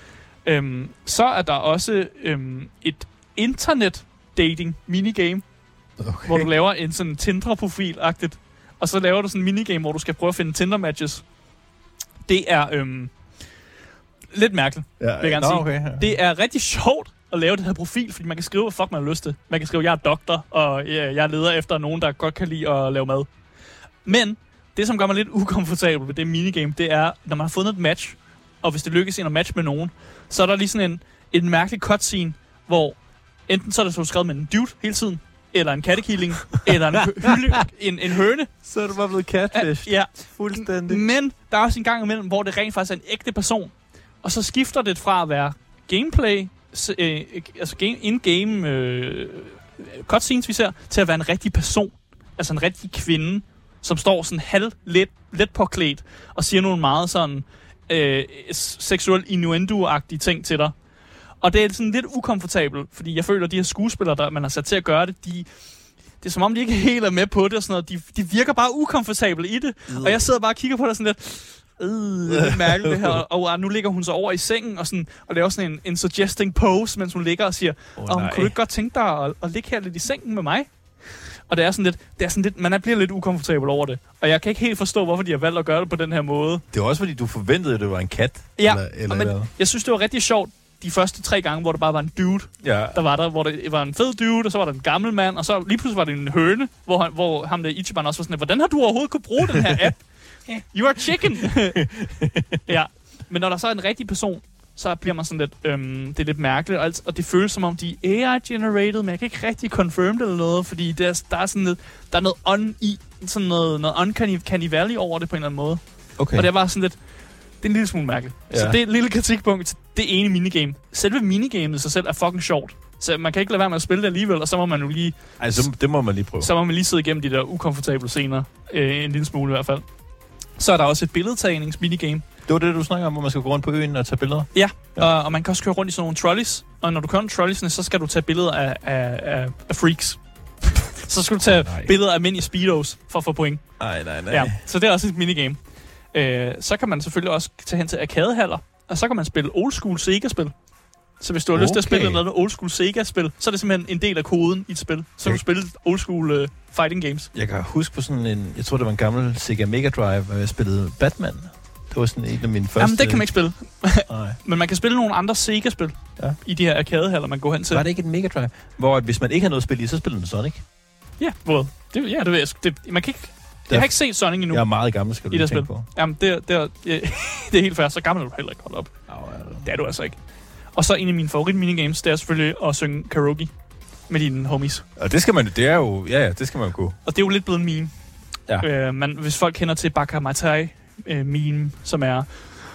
Så er der også et internet-dating minigame, hvor du laver en sådan Tinder-profil-agtigt, og så laver du sådan en minigame, hvor du skal prøve at finde Tinder-matches. Det er lidt mærkeligt, vil jeg gerne sige. Okay, ja. Det er rigtig sjovt at lave det her profil, fordi man kan skrive, hvad fuck man har lyst til. Man kan skrive, jeg er doktor, og jeg leder efter nogen, der godt kan lide at lave mad. Men det, som gør mig lidt ukomfortabel ved det minigame, det er, når man har fundet et match, og hvis det lykkes en at match med nogen, så er der lige sådan en mærkelig cutscene, hvor enten så er det så skrevet med en dude hele tiden, eller en kattekilling, eller en høne. Så er du bare blevet catfish. Ja. Fuldstændig. Men der er også en gang imellem, hvor det rent faktisk er en ægte person. Og så skifter det fra at være gameplay, altså in-game cutscenes, vi ser, til at være en rigtig person. Altså en rigtig kvinde, som står sådan let påklædt, og siger nogle meget sådan seksuel innuendo-agtige ting til dig. Og det er sådan lidt ukomfortabelt, fordi jeg føler, at de her skuespillere, der man har sat til at gøre det, det er som om, de ikke helt er med på det og sådan noget. De virker bare ukomfortable i det. Og jeg sidder bare og kigger på det sådan lidt... lidt mærkeligt det her. Og nu ligger hun så over i sengen og laver sådan en suggesting pose, mens hun ligger og siger, kunne du ikke godt tænke dig at ligge her lidt i sengen med mig? Og det er sådan lidt, man bliver lidt ukomfortabel over det. Og jeg kan ikke helt forstå, hvorfor de har valgt at gøre det på den her måde. Det var også fordi, du forventede, at det var en kat? Ja, men jeg synes, det var rigtig sjovt de første 3 gange, hvor det bare var en dude, der var der, hvor det var en fed dude, og så var der en gammel mand, og så lige pludselig var det en høne, hvor ham der Ichiban også var sådan, hvordan har du overhovedet kunne bruge den her app? You are chicken! Ja, men når der så er en rigtig person, så bliver man sådan lidt, det er lidt mærkeligt, og det føles som om, de er AI-generated, men jeg kan ikke rigtig confirm det eller noget, fordi der er sådan lidt, der er noget uncanny valley over det på en eller anden måde. Okay. Og det er bare sådan lidt, det er en lille smule mærkeligt. Ja. Så det er et lille kritikpunkt til det ene minigame. Selve minigamet i sig selv er fucking sjovt. Så man kan ikke lade være med at spille det alligevel, og så må man jo lige... Altså, det må man lige prøve. Så må man lige sidde igennem de der ukomfortable scener, en lille smule i hvert fald. Så er der også et billedtagningsminigame. Det var det, du snakker om, hvor man skal gå rundt på øen og tage billeder? Ja. Og man kan også køre rundt i sådan nogle trolleys. Og når du kører med trolleysene, så skal du tage billeder af freaks. Så skal du tage billeder af mænd i speedos for at få point. Nej. Ja, så det er også et minigame. Så kan man selvfølgelig også tage hen til arcadehaller, og så kan man spille old school Sega-spil. Så hvis du har lyst til at spille noget old school Sega-spil, så er det simpelthen en del af koden i et spil. Så kan du spille old school fighting games. Jeg kan huske på sådan en, jeg tror det var en gammel Sega Mega Drive, hvor jeg spillede Batman. Det var sådan en af mine første... Jamen, det kan man ikke spille. Men man kan spille nogle andre Sega-spil i de her arcadehaller, man går hen til. Var det ikke et Mega Drive? Hvor hvis man ikke har noget at spille i, så spiller man Sonic? Ja, hvor? Det ved jeg. Man kan ikke... Jeg har ikke set Sonic endnu. Jeg er meget gammel, skal du lige tænke på. Jamen, det er helt fair. Så gammel er du heller ikke holdt op. Det er du altså ikke. Og så en af mine favorit-minigames, det er selvfølgelig at synge karaoke med dine homies. Og det skal man, det er jo, det skal man jo kunne. Og det er jo lidt blevet en meme. Ja. Hvis folk kender til Baka Matai meme, som er...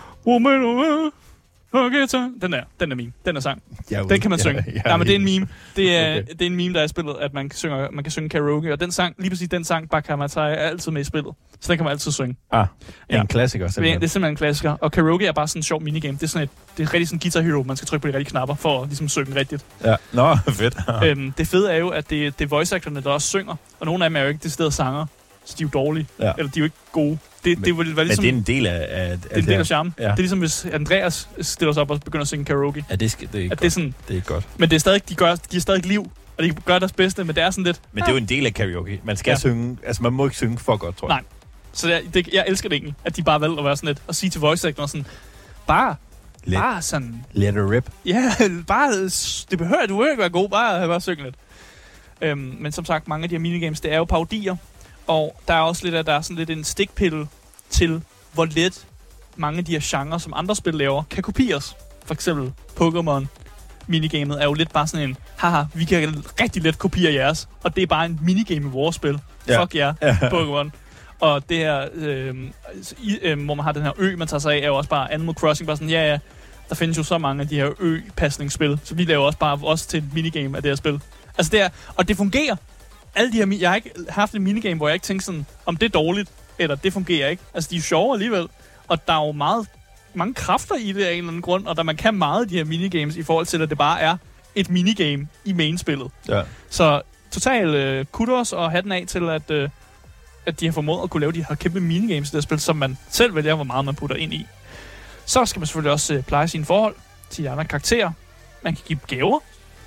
Den er meme. Den er sang. Den kan man synge. Ja, men det er en meme. Det er en meme, der er i spillet, at man kan synge karaoke. Og den sang, lige præcis den sang, Baka Matai, er altid med i spillet. Så den kan man altid synge. En klassiker simpelthen. Det er simpelthen en klassiker. Og karaoke er bare sådan en sjov minigame. Det er rigtig sådan Guitar Hero. Man skal trykke på de rigtige knapper for at ligesom synge rigtigt. Ja, fedt. Det fede er jo, at det er voice-actorne, der også synger. Og nogle af dem er jo ikke decideret sanger. Så de er jo dårlige. Ja. Eller de er jo ikke gode. Det vil være ligesom, men det er en del af det er en del af charmen. Ja. Det er ligesom, hvis Andreas stiller sig op og begynder at synge karaoke. Ja, det er godt. Det er godt. Men det er stadig, de giver stadig liv, og de gør deres bedste, men det er sådan lidt... Men det er jo en del af karaoke. Man skal synge... Altså, man må ikke synge for godt, tror jeg. Nej. Så jeg elsker det egentlig, at de bare valgte at være sådan lidt, og sige til voice-actoren sådan, bare sådan... Let it rip. Ja, bare... Det behøver du ikke være god, bare synge lidt. Men som sagt, mange af de her minigames, det er jo parodier. Og der er også lidt, at der er sådan lidt en stikpille til, hvor let mange af de her genrer, som andre spil laver, kan kopieres. For eksempel Pokémon minigamet er jo lidt bare sådan en, haha, vi kan rigtig let kopiere jeres, og det er bare en minigame i vores spil. Ja. Fuck jer, Pokémon. Og det her, hvor man har den her ø, man tager sig af, er jo også bare Animal Crossing, bare sådan, ja, der findes jo så mange af de her ø-pasningsspil, så vi laver også bare til et minigame af det her spil. Altså det er, og det fungerer. Alle de her, jeg har ikke haft en minigame, hvor jeg ikke tænker sådan, om det er dårligt, eller det fungerer ikke. Altså, de er sjove alligevel, og der er jo mange kræfter i det af en eller anden grund, og der man kan meget af de her minigames i forhold til, at det bare er et minigame i mainspillet. Ja. Så total kudos og hatten af til, at de har formået at kunne lave de her kæmpe minigames i det spil, som man selv vælger, hvor meget man putter ind i. Så skal man selvfølgelig også pleje sine forhold til de andre karakterer. Man kan give gaver.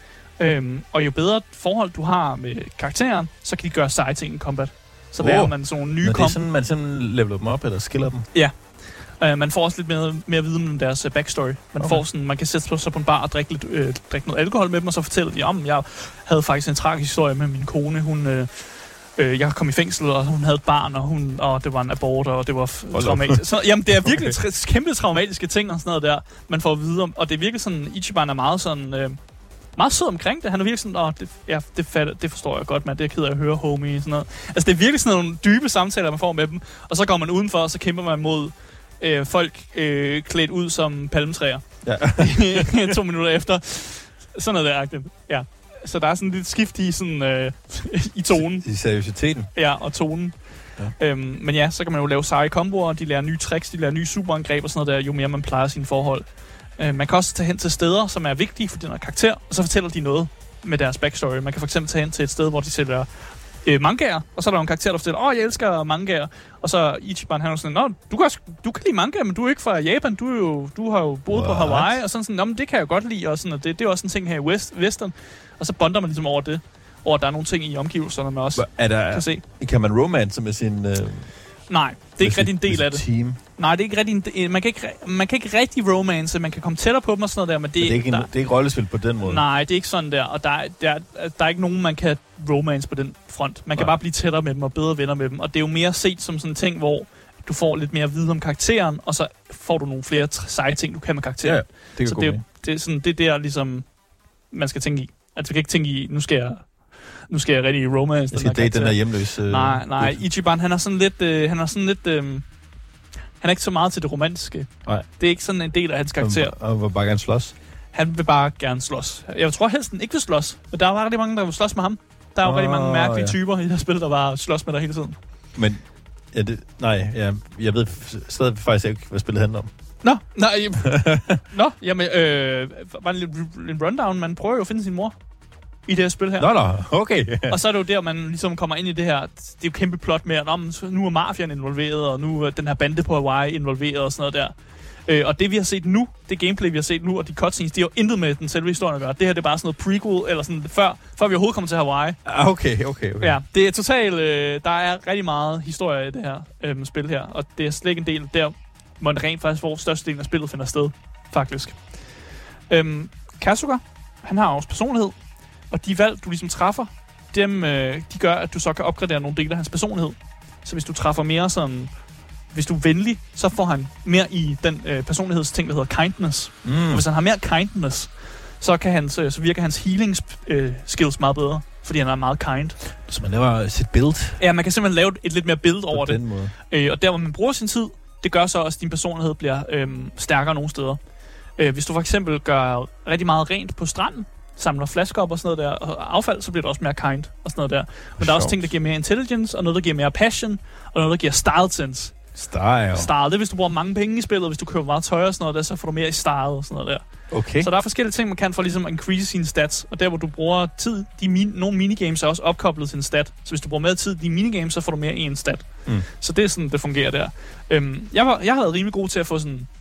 Og jo bedre forhold du har med karakteren, så kan de gøre seje ting i combat. Så lærer man sådan nogle nye det er sådan, man simpelthen leveler dem op, eller skiller dem? Ja. Man får også lidt mere viden om deres backstory. Man kan sætte sig på en bar og drikke noget alkohol med dem, og så fortælle de om, jeg havde faktisk en tragisk historie med min kone. Jeg kom i fængsel, og hun havde et barn, og det var en abort, og det var traumatisk. Så, jamen, det er virkelig kæmpe traumatiske ting og sådan noget der, man får at vide om. Og det er virkelig sådan, Ichiban er meget sådan... meget sød omkring det. Han er virkelig sådan, det forstår jeg godt, man. Det er ked af at høre, homie. Sådan noget. Altså, det er virkelig sådan nogle dybe samtaler, man får med dem. Og så går man udenfor, og så kæmper man mod folk klædt ud som palmetræer. Ja. 2 minutter efter. Sådan noget der-agtigt. Ja. Så der er sådan lidt skift i, sådan, i tonen. I seriøsiteten. Ja, og tonen. Ja. Men ja, så kan man jo lave seje komboer, de lærer nye tricks, de lærer nye superangreb og sådan noget der, jo mere man plejer sine forhold. Man kan også tage hen til steder, som er vigtige for din karakter, og så fortæller de noget med deres backstory. Man kan for eksempel tage hen til et sted, hvor de sælger mangaer, og så er der en karakter, der fortæller, jeg elsker mangaer, og så Ichiban, han er sådan, du kan lide manga, men du er ikke fra Japan, du har jo boet på Hawaii, og sådan, men det kan jeg godt lide, og sådan, og det er også en ting her i Western, og så bonder man ligesom over det, og der er nogle ting i omgivelserne, man også kan se. Kan man romance med sin... Nej, det er ikke rigtig en del af det. Team. Nej, det er ikke rigtig man kan ikke rigtig romance, man kan komme tættere på dem og sådan noget der, men det er ikke rollespil på den måde. Nej, det er ikke sådan der, og der er ikke nogen, man kan romance på den front. Man kan bare blive tættere med dem og bedre venner med dem, og det er jo mere set som sådan en ting, hvor du får lidt mere viden om karakteren, og så får du nogle flere seje ting, du kan med karakteren. Ja, det så det er sådan, det der ligesom, man skal tænke i. Altså, vi kan ikke tænke i, nu skal jeg rigtig romance. Jeg skal date den der hjemløse... Nej, Ichiban, han er sådan lidt... Han er ikke så meget til det romantiske. Nej. Det er ikke sådan en del af hans karakter. Og vil bare gerne slås? Han vil bare gerne slås. Jeg tror helst, han ikke vil slås. Men der var rigtig mange, der vil slås med ham. Der er jo rigtig mange mærkelige typer i det her spil, der bare slås med dig hele tiden. Men... jeg ved stadig faktisk ikke, hvad spillet handler om. Jamen, bare en rundown. Man prøver jo at finde sin mor i det her spil her. Nå, okay. Og så er det jo der, man ligesom kommer ind i det her, det er jo kæmpe plot med, at nu er mafiaen involveret, og nu er den her bande på Hawaii involveret og sådan noget der. Og det vi har set nu, det gameplay vi har set nu, og de cutscenes, de har jo intet med den selve historien at gøre. Det her det er bare sådan noget prequel, eller sådan før vi overhovedet kommer til Hawaii. Okay. Ja, det er totalt, der er rigtig meget historie i det her spil her, og det er slet ikke en del der, hvor det rent faktisk, hvor størstedelen af spillet finder sted, faktisk. Kasuga, han har også personlighed, og de valg, du ligesom træffer, dem, de gør, at du så kan opgradere nogle dele af hans personlighed. Så hvis du træffer mere sådan... Hvis du er venlig, så får han mere i den personlighedsting, der hedder kindness. Og hvis han har mere kindness, så virker hans healing skills meget bedre, fordi han er meget kind. Så man laver sit build? Ja, man kan simpelthen lave et lidt mere build over det. Måde. Og der, hvor man bruger sin tid, det gør så også, at din personlighed bliver stærkere nogle steder. Hvis du for eksempel gør rigtig meget rent på stranden, samler flasker op og sådan noget der, og affald, så bliver det også mere kind og sådan noget der. Men der er også ting, der giver mere intelligence, og noget, der giver mere passion, og noget, der giver style sense. Style, det er, hvis du bruger mange penge i spillet, hvis du køber meget tøj og sådan noget der, så får du mere i style og sådan noget der. Okay. Så der er forskellige ting, man kan for ligesom at increase sine stats, og der, hvor du bruger tid, nogle minigames er også opkoblet til en stat, så hvis du bruger mere tid i de minigames, så får du mere i en stat. Så det er sådan, det fungerer der. Jeg har været rimelig god til at få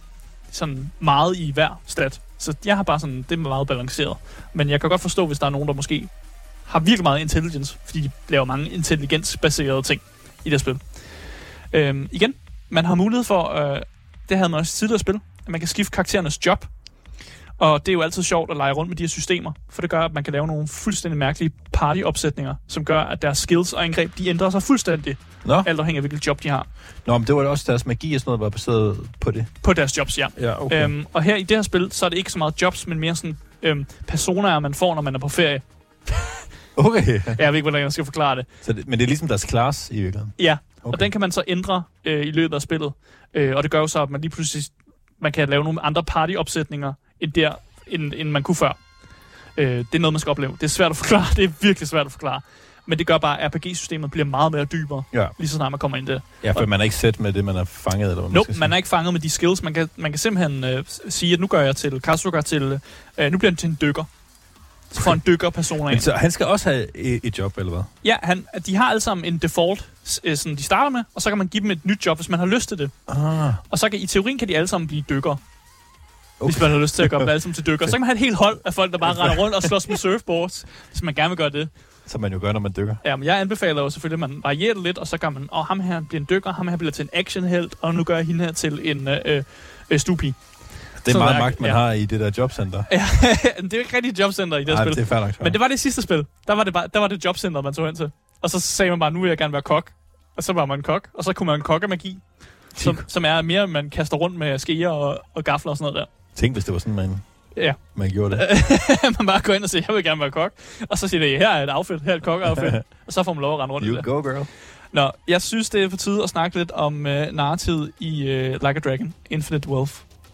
sådan meget i hver stat. Så jeg har bare sådan, det er meget balanceret. Men jeg kan godt forstå, hvis der er nogen, der måske har virkelig meget intelligence, fordi de laver mange intelligensbaserede ting i det spil. Igen, man har mulighed for, det havde man også tidligere spil, at man kan skifte karakterernes job. Og det er jo altid sjovt at lege rundt med de her systemer, for det gør, at man kan lave nogle fuldstændig mærkelige partyopsætninger, som gør, at deres skills og angreb, de ændrer sig fuldstændig. Alt afhængig af, hvilket job de har. Nå, men det var også deres magi og sådan noget, var baseret på det? På deres jobs, ja. Ja, okay. Og her i det her spil, så er det ikke så meget jobs, men mere sådan personer, man får, når man er på ferie. Okay. Jeg ved ikke, hvordan jeg skal forklare det. Men det er ligesom deres class i virkeligheden? Ja, okay. Og den kan man så ændre i løbet af spillet. Og det gør jo så, at man lige pludselig kan lave nogle andre partyopsætninger end man kunne før. Det er noget, man skal opleve. Det er svært at forklare. Det er virkelig svært at forklare. Men det gør bare, at RPG-systemet bliver meget mere dybere, lige så snart man kommer ind i det. Ja, for man er ikke set med det, man er fanget, eller hvad man skal sige. Man er ikke fanget med de skills. Man kan simpelthen sige, at nu gør jeg til Kasuga til... nu bliver han til en dykker. Så får en dykkerperson ind. Så han skal også have et job, eller hvad? Ja, de har alle sammen en default, som de starter med, og så kan man give dem et nyt job, hvis man har lyst til det. Og så i teorien kan de alle sammen blive dykkere. Okay. Hvis man har lyst til at gøre dem alle sammen til dykker. Så kan man have et helt hold af folk, der bare render rundt og slås med surfboards, hvis man gerne vil gøre det. Som man jo gør, når man dykker. Ja, men jeg anbefaler jo selvfølgelig, at man varierer det lidt, og så gør man, ham her bliver en dykker, ham her bliver til en actionhelt, og nu gør jeg hende her til en stupig. Det er meget magt, man har i det der jobcenter. Ja, det er jo ikke rigtig et jobcenter i det spil. Det er fair nok. Men det var det sidste spil. Der var det jobcenter, man tog hen til. Og så sagde man bare, nu vil jeg gerne være kok. Og så var man kok, og så kunne man kokkemagi, som er mere, man kaster rundt med skeer og gafler og sådan noget der. Tænk, hvis det var sådan, man gjorde det. Man bare går ind og siger, jeg vil gerne være kok. Og så siger det, her er et outfit, her er et kok-outfit. Og så får man lov at rende rundt i det. You go, girl. Nå, jeg synes, det er på tide at snakke lidt om narrativet i Like a Dragon, Infinite Wealth.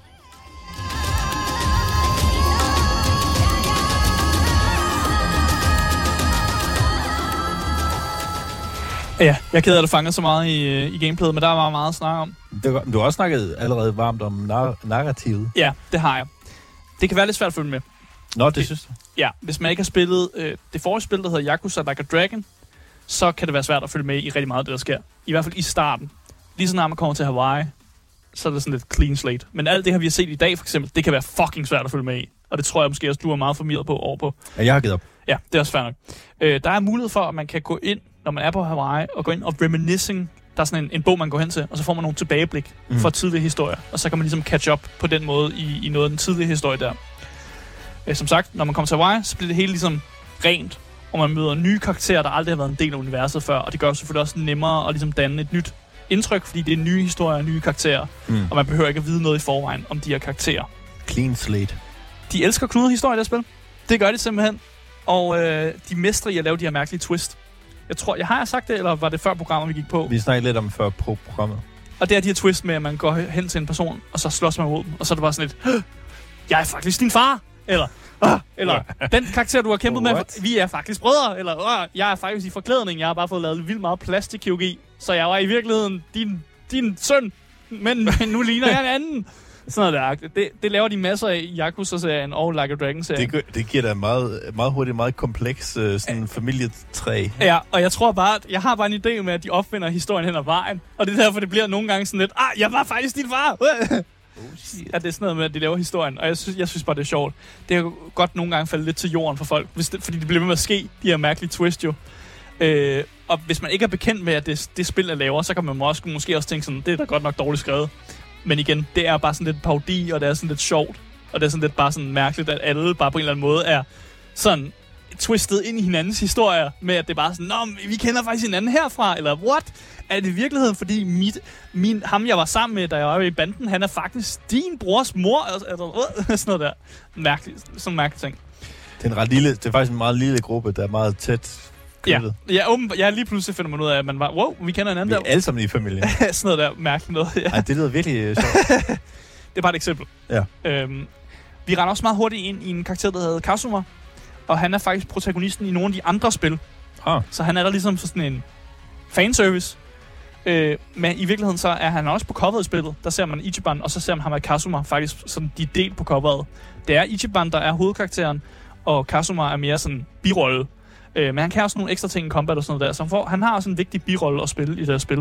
Ja, jeg er ked af, at du fanger så meget i gameplayet, men der var meget at snakke om. Du har også snakket allerede varmt om narrativet. Ja, det har jeg. Det kan være lidt svært at følge med. Nå, det synes du? Ja, hvis man ikke har spillet det forrige spil, der hedder Yakuza Like a Dragon, så kan det være svært at følge med i rigtig meget af det, der sker. I hvert fald i starten. Lige så snart man kommer til Hawaii, så er det sådan lidt clean slate. Men alt det her, vi har set i dag for eksempel, det kan være fucking svært at følge med i. Og det tror jeg måske også, du er meget forvirret på. Ja, jeg har givet op. Ja, det er også fair nok. Der er mulighed for, at man kan gå ind, når man er på Hawaii, og gå ind og reminiscing. Der er sådan en bog, man går hen til, og så får man nogle tilbageblik for tidligere historier. Og så kan man ligesom catch up på den måde i noget af den tidlige historie der. Som sagt, når man kommer til Hawaii, så bliver det hele ligesom rent, og man møder nye karakterer, der aldrig har været en del af universet før. Og det gør selvfølgelig også nemmere at ligesom danne et nyt indtryk, fordi det er nye historier og nye karakterer. Og man behøver ikke at vide noget i forvejen om de her karakterer. Clean slate. De elsker knudehistorier i det spil. Det gør de simpelthen. Og de mestrer i at lave de her mærkelige twist. Jeg har sagt det, eller var det før programmet, vi gik på? Vi snakkede lidt om før programmet. Og det er de her twist med, at man går hen til en person, og så slås man mod dem. Og så er det bare sådan lidt, jeg er faktisk din far! Eller den karakter, du har kæmpet med, vi er faktisk brødre. Eller jeg er faktisk i forklædning, jeg har bare fået lavet vildt meget plastikkirurgi. Så jeg var i virkeligheden din søn, men nu ligner jeg en anden. Sådan noget der. Det laver de masser af i Yakuza-serien og Like a Dragon-serien. Det giver da meget hurtigt, meget kompleks sådan familietræ. Ja, og jeg tror bare, jeg har bare en idé med, at de opfinder historien hen ad vejen. Og det er derfor, det bliver nogle gange sådan lidt, jeg var faktisk din far! At det er sådan noget med, at de laver historien. Og jeg synes bare, det er sjovt. Det er godt nogle gange falde lidt til jorden for folk, fordi det bliver ved med at ske, de her mærkelige twist jo. Og hvis man ikke er bekendt med, at det spil er laver, så kan man måske også tænke sådan, det er da godt nok dårligt skrevet. Men igen, det er bare sådan lidt parodi, og det er sådan lidt sjovt. Og det er sådan lidt bare sådan mærkeligt, at alle bare på en eller anden måde er sådan twistet ind i hinandens historier, med at det er bare sådan, nå, vi kender faktisk hinanden herfra, eller what? Er det i virkeligheden, fordi ham, jeg var sammen med, da jeg var i banden, han er faktisk din brors mor, eller sådan noget der. Mærkeligt, sådan en mærkelig ting. Det er faktisk en meget lille gruppe, der er meget tæt knyttet. Ja, lige pludselig finder man ud af, at man var, wow, vi kender hinanden der. Vi er alle sammen i familien. Sådan noget der, mærkeligt noget. Ja. Ej, det lyder virkelig sjovt. Det er bare et eksempel. Ja. Vi render også meget hurtigt ind i en karakter, der hedder Kazuma, og han er faktisk protagonisten i nogle af de andre spil. Så han er der ligesom for sådan en fanservice. Men i virkeligheden så er han også på coveret i spillet. Der ser man Ichiban, og så ser man ham og Kazuma faktisk sådan de delt på coveret. Det er Ichiban, der er hovedkarakteren, og Kazuma er mere sådan birolle. Men han kan også nogle ekstra ting i combat og sådan noget der. Så han har også en vigtig birolle at spille i det her spil.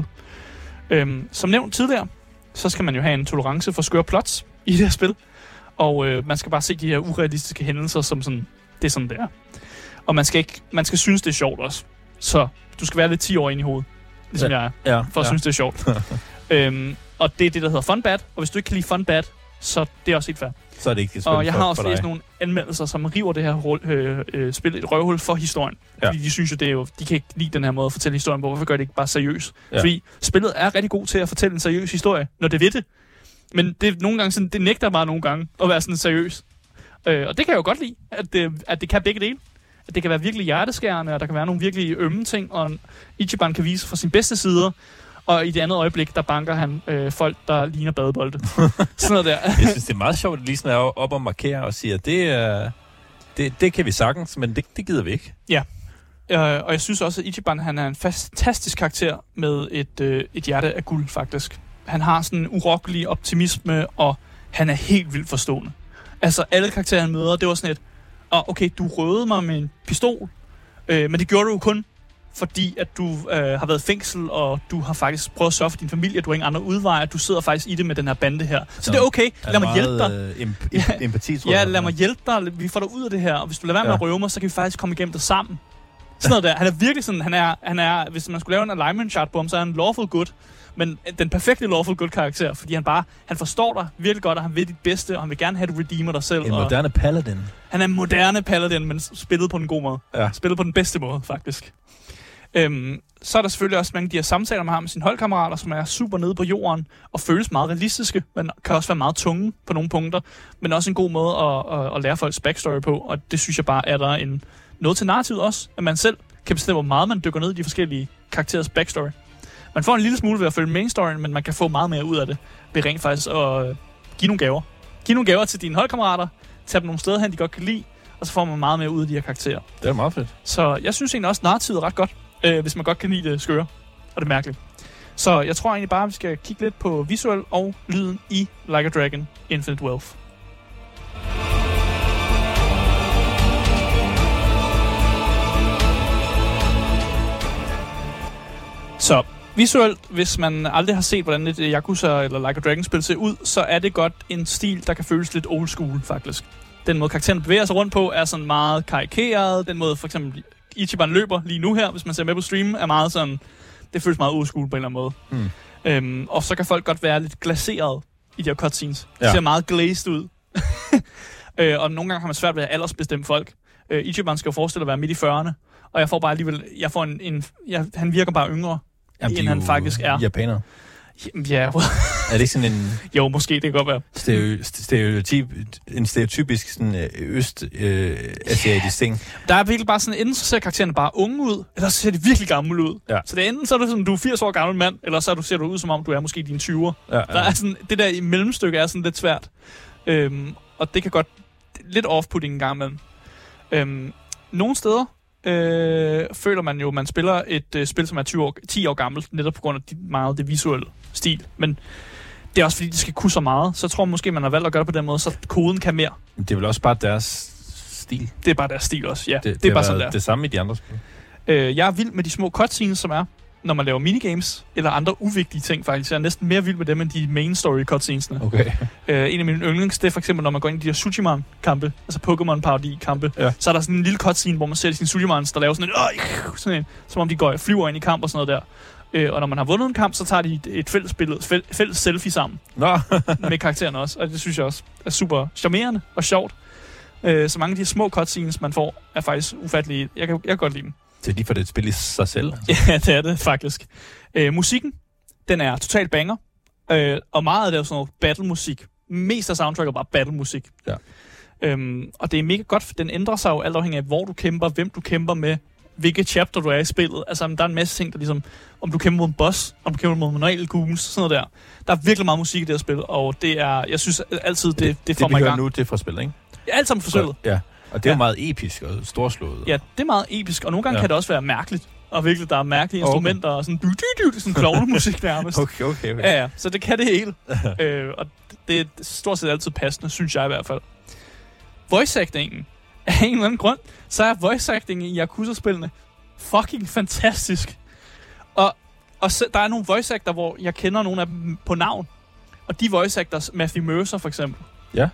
Som nævnt tidligere, så skal man jo have en tolerance for skøre plots i det her spil. Og man skal bare se de her urealistiske hændelser som sådan, det er sådan, det er. Og man skal synes, det er sjovt også. Så du skal være lidt 10 år inde i hovedet, ligesom jeg er, for at synes, det er sjovt. Og det er det, der hedder Fun Bad. Og hvis du ikke kan lide Fun Bad, så det er også helt fair. Så er det ikke det spil og jeg har også læst nogle anmeldelser, som river det her spil et røvhul for historien. Ja. Fordi de synes jo, de kan ikke lide den her måde at fortælle historien på. Hvorfor gør det ikke bare seriøst? Ja. Fordi spillet er rigtig god til at fortælle en seriøs historie, når det ved det. Men det nogle gange sådan, det nægter bare nogle gange at være sådan seriøs. Og det kan jeg jo godt lide, at det kan begge dele. At det kan være virkelig hjerteskærende, og der kan være nogle virkelig ømme ting, og Ichiban kan vise fra sin bedste sider. Og i det andet øjeblik, der banker han folk, der ligner badebolde. Sådan noget der. Jeg synes, det er meget sjovt, at lige sådan er op og markere og siger, det kan vi sagtens, men det gider vi ikke. Ja, og jeg synes også, at Ichiban han er en fantastisk karakter med et hjerte af guld, faktisk. Han har sådan en urokkelig optimisme, og han er helt vildt forstående. Altså, alle karakterer, han møder, det var sådan et, okay, du røvede mig med en pistol, men det gjorde du jo kun, fordi at du har været i fængsel, og du har faktisk prøvet at sørge for din familie, du har ingen andre udveje, at du sidder faktisk i det med den her bande her. Så det er okay, lad mig hjælpe dig. Empati, tror jeg. Ja, lad mig hjælpe dig, vi får dig ud af det her, og hvis du lader være med at røve mig, så kan vi faktisk komme igennem det sammen. Sådan noget der. Han er virkelig sådan, han er, hvis man skulle lave en alignment chart på ham, så er han lawful good, men den perfekte lawful good karakter, fordi han forstår dig virkelig godt, og han vil dit bedste, og han vil gerne have, at du redeemer dig selv. En moderne paladin. Han er en moderne paladin, men spillet på en god måde. Ja. Spillet på den bedste måde, faktisk. Så er der selvfølgelig også mange af de her samtaler med ham med sine holdkammerater, som er super nede på jorden og føles meget realistiske, men kan også være meget tunge på nogle punkter, men også en god måde at lære folks backstory på, og det synes jeg bare er der noget til narrativet også, at man selv kan bestemme, hvor meget man dykker ned i de forskellige karakterers backstory. Man får en lille smule ved at følge main storyen, men man kan få meget mere ud af det ved rent faktisk at give nogle gaver. Giv nogle gaver til dine holdkammerater, tage dem nogle steder hen, de godt kan lide, og så får man meget mere ud af de her karakterer. Det er meget fedt. Så jeg synes egentlig også, narrativet er ret godt, hvis man godt kan lide det skøre og det mærkeligt. Så jeg tror egentlig bare, at vi skal kigge lidt på visuel og lyden i Like a Dragon Infinite Wealth. Så visuelt, hvis man aldrig har set, hvordan et Yakuza eller Like a Dragon-spil ser ud, så er det godt en stil, der kan føles lidt old school, faktisk. Den måde, karakteren bevæger sig rundt på, er sådan meget karikeret. Den måde, for eksempel Ichiban løber lige nu her, hvis man ser med på streamen, er meget sådan... Det føles meget old school på en eller anden måde. Og så kan folk godt være lidt glaseret i de her cutscenes. Det ser meget glazed ud. Og nogle gange har man svært ved at aldersbestemme folk. Ichiban skal jo forestille at være midt i 40'erne, og jeg får bare alligevel... han virker bare yngre, end han faktisk er. Japaner. Ja. Er det ikke sådan en... Jo, måske, det kan godt være. En stereotypisk sådan øst-asiatisk ting. Der er virkelig bare sådan, enten så ser karaktererne bare unge ud, eller så ser de virkelig gamle ud. Ja. Så det er enten så er det sådan, du er 80 år gammel mand, eller så ser du ud, som om du er måske i dine 20'er. Ja. Der er sådan, det der i mellemstykke er sådan lidt svært. Og det kan godt... Lidt off-putting en gang imellem. Nogle steder føler man jo, at man spiller et spil, som er 10 år gammelt, netop på grund af meget det visuelle stil. Men det er også fordi, det skal kunne så meget. Så tror jeg måske, man har valgt at gøre det på den måde, så koden kan mere. Det er vel også bare deres stil? Det er bare deres stil også, ja. Det er bare sådan der. Det samme i de andre spil? Jeg er vild med de små cutscenes, som er, når man laver minigames, eller andre uvigtige ting faktisk. Jeg er næsten mere vild med dem, end de main story cutscenesene. Okay. En af mine yndlings, det er for eksempel, når man går ind i de her Sujiman-kampe, altså Pokémon-parodi-kampe, så er der sådan en lille cutscene, hvor man ser sine Sujimans, der laver sådan en, som om de flyver ind i kamp og sådan noget der. Og når man har vundet en kamp, så tager de et fælles selfie sammen. Med karaktererne også, og det synes jeg også er super charmerende og sjovt. Så mange af de små cutscenes, man får, er faktisk ufattelige. Jeg kan godt lide dem. Det er lige for det spil i sig selv. Ja, det er det faktisk. Musikken, den er totalt banger. Og meget af det er sådan noget battle-musik. Mest af soundtracket er bare battle-musik. Ja. Og det er mega godt, for den ændrer sig jo alt afhængig af, hvor du kæmper, hvem du kæmper med, hvilke chapter du er i spillet. Altså, der er en masse ting, der ligesom, om du kæmper mod en boss, om du kæmper mod manuelle goons, sådan noget der. Der er virkelig meget musik i det her spil, og det er, jeg synes altid, det får mig i gang. Det vi hører nu, det er fra spillet, ikke? Ja, alt sammen fra spillet. Ja. Og det er jo meget episk og storslået. Ja, det er meget episk, og nogle gange kan det også være mærkeligt. Og virkelig, der er mærkelige instrumenter og sådan sådan klovnemusik nærmest. Okay. Ja, så det kan det hele. Og det er stort set altid passende, synes jeg i hvert fald. Voice actingen, af en eller anden grund, så er voice actingen i Yakuza-spillene fucking fantastisk. Og så, der er nogle voice actor, hvor jeg kender nogle af dem på navn. Og de voice actors, Matthew Mercer for eksempel. Ja.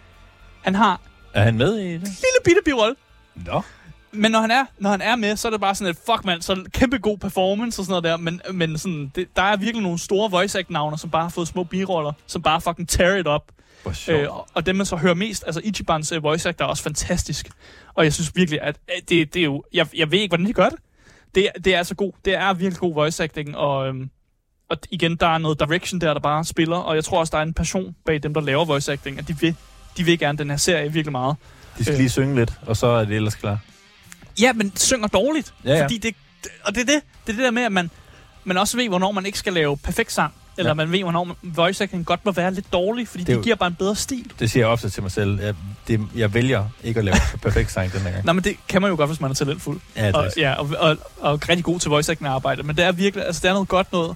Er han med i det? Lille bitte rolle. Nå. Men når han er med, så er det bare sådan et fuck mand, så kæmpe god performance og sådan noget der, men sådan, der er virkelig nogle store voice act navner, som bare har fået små biroller, som bare fucking tear it up. Og dem man så hører mest, altså Ichibans voice act er også fantastisk. Og jeg synes virkelig, at det er jo, jeg ved ikke, hvordan de gør det. Det er altså god. Det er virkelig god voice acting, og igen, der er noget direction der bare spiller, og jeg tror også, der er en passion bag dem, der laver voice acting, at de vil gerne den her serie virkelig meget. De skal lige synge lidt, og så er det ellers klar. Ja, men synger dårligt. Ja. Fordi det er det der med, at man også ved, hvornår man ikke skal lave perfekt sang. Eller man ved, hvornår voice acting godt må være lidt dårlig, fordi det giver bare en bedre stil. Det siger jeg ofte til mig selv. Jeg vælger ikke at lave perfekt sang den her gang. Nej, men det kan man jo godt, hvis man er talentfuld. Ja, og rigtig god til voice acting arbejde. Men det er virkelig, altså det er noget godt noget.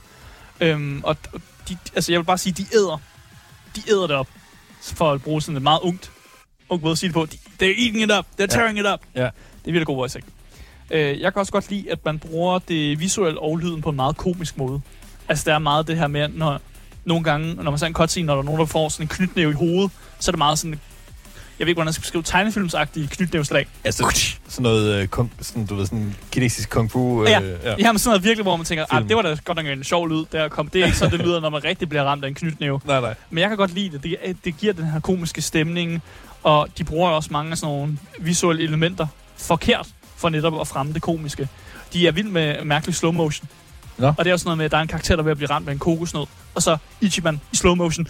Jeg vil bare sige, de æder det op. For at bruge sådan et meget ungt måde at sige det på. They're eating it up. They're tearing it up. Ja. Det er virkelig god voice acting. Jeg kan også godt lide, at man bruger det visuelle og lyden på en meget komisk måde. Altså, der er meget det her med, nogle gange, når man ser en cutscene, når der er nogen, der får sådan en knytnæve i hovedet, så er det meget sådan, jeg ved ikke, hvordan jeg skal beskrive, tegnefilmsagtige knytnæveslag. Altså, sådan noget, sådan kinesisk kung fu. Ja, men sådan noget virkelig, hvor man tænker, det var da godt nok en sjov lyd, der kom. Det er ikke sådan, det lyder, når man rigtig bliver ramt af en knytnæve. Nej. Men jeg kan godt lide det. Det giver den her komiske stemning, og de bruger også mange af sådan nogle visuelle elementer forkert, for netop at fremme det komiske. De er vildt med mærkelig slow motion. Nå. Og det er også noget med, at der er en karakter, der er ved at blive ramt med en kokosnød. Og så Ichiban i slow motion.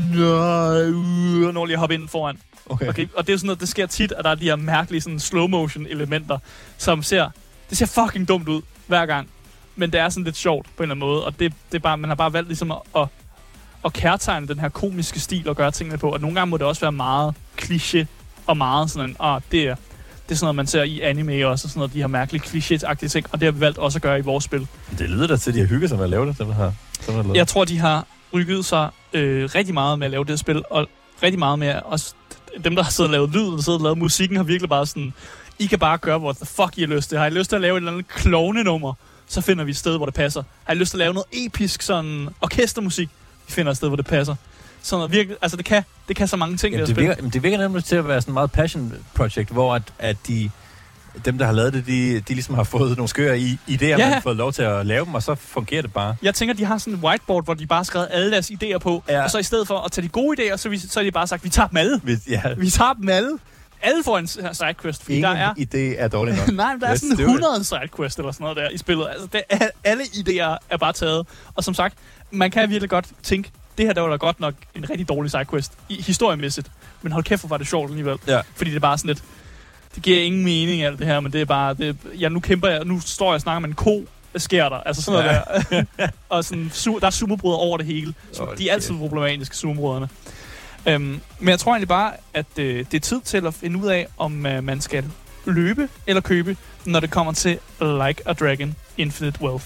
Når lige hoppe ind foran. Okay. Og det er jo sådan noget, det sker tit, at der er de her mærkelige sådan, slow motion elementer, som det ser fucking dumt ud hver gang. Men det er sådan lidt sjovt på en eller anden måde. Og det er bare, man har bare valgt ligesom at kærtegne den her komiske stil og gøre tingene på. Og nogle gange må det også være meget kliché og meget sådan det er sådan noget, man ser i anime også, og sådan noget, de her mærkelige kliché-agtige ting, og det har vi valgt også at gøre i vores spil. Det lyder da til, at de har hygget sig med at lave det, dem her. Jeg tror, de har rykket sig rigtig meget med at lave det spil, og rigtig meget med også dem, der har siddet og lavet lyden, og siddet og lavet musikken, har virkelig bare sådan, I kan bare gøre, what the fuck I har lyst til. Har I lyst til at lave et eller andet klovnenummer, så finder vi et sted, hvor det passer. Har I lyst til at lave noget episk sådan orkestermusik? Vi finder et sted, hvor det passer. Sådan noget virkelig, altså det kan så mange ting. Jamen, det virker nemlig til at være sådan en meget passion project, hvor at dem, der har lavet det, de ligesom har fået nogle skøre idéer, man har fået lov til at lave dem, og så fungerer det bare. Jeg tænker, de har sådan en whiteboard, hvor de bare har skrevet alle deres idéer på, og så i stedet for at tage de gode idéer, så har de bare sagt, vi tager dem alle. Vi tager dem alle. Alle får en sidequest. Ingen idé er dårlig nok. Nej, men der er sådan 100 sidequest eller sådan noget der i spillet. Altså, alle idéer er bare taget. Og som sagt, man kan virkelig godt tænke, det her der var da godt nok en rigtig dårlig sidequest, historiemæssigt. Men hold kæft, hvor var det sjovt alligevel. Ja. Fordi det er bare sådan lidt, det giver ingen mening alt det her, men det er bare, nu står jeg og snakker med en ko. Hvad sker der? Altså sådan noget der. Og sådan, der er sumobrødre over det hele. De er altid problematiske, sumobrødrene. Men jeg tror egentlig bare, at det er tid til at finde ud af, om man skal løbe eller købe, når det kommer til Like a Dragon Infinite Wealth.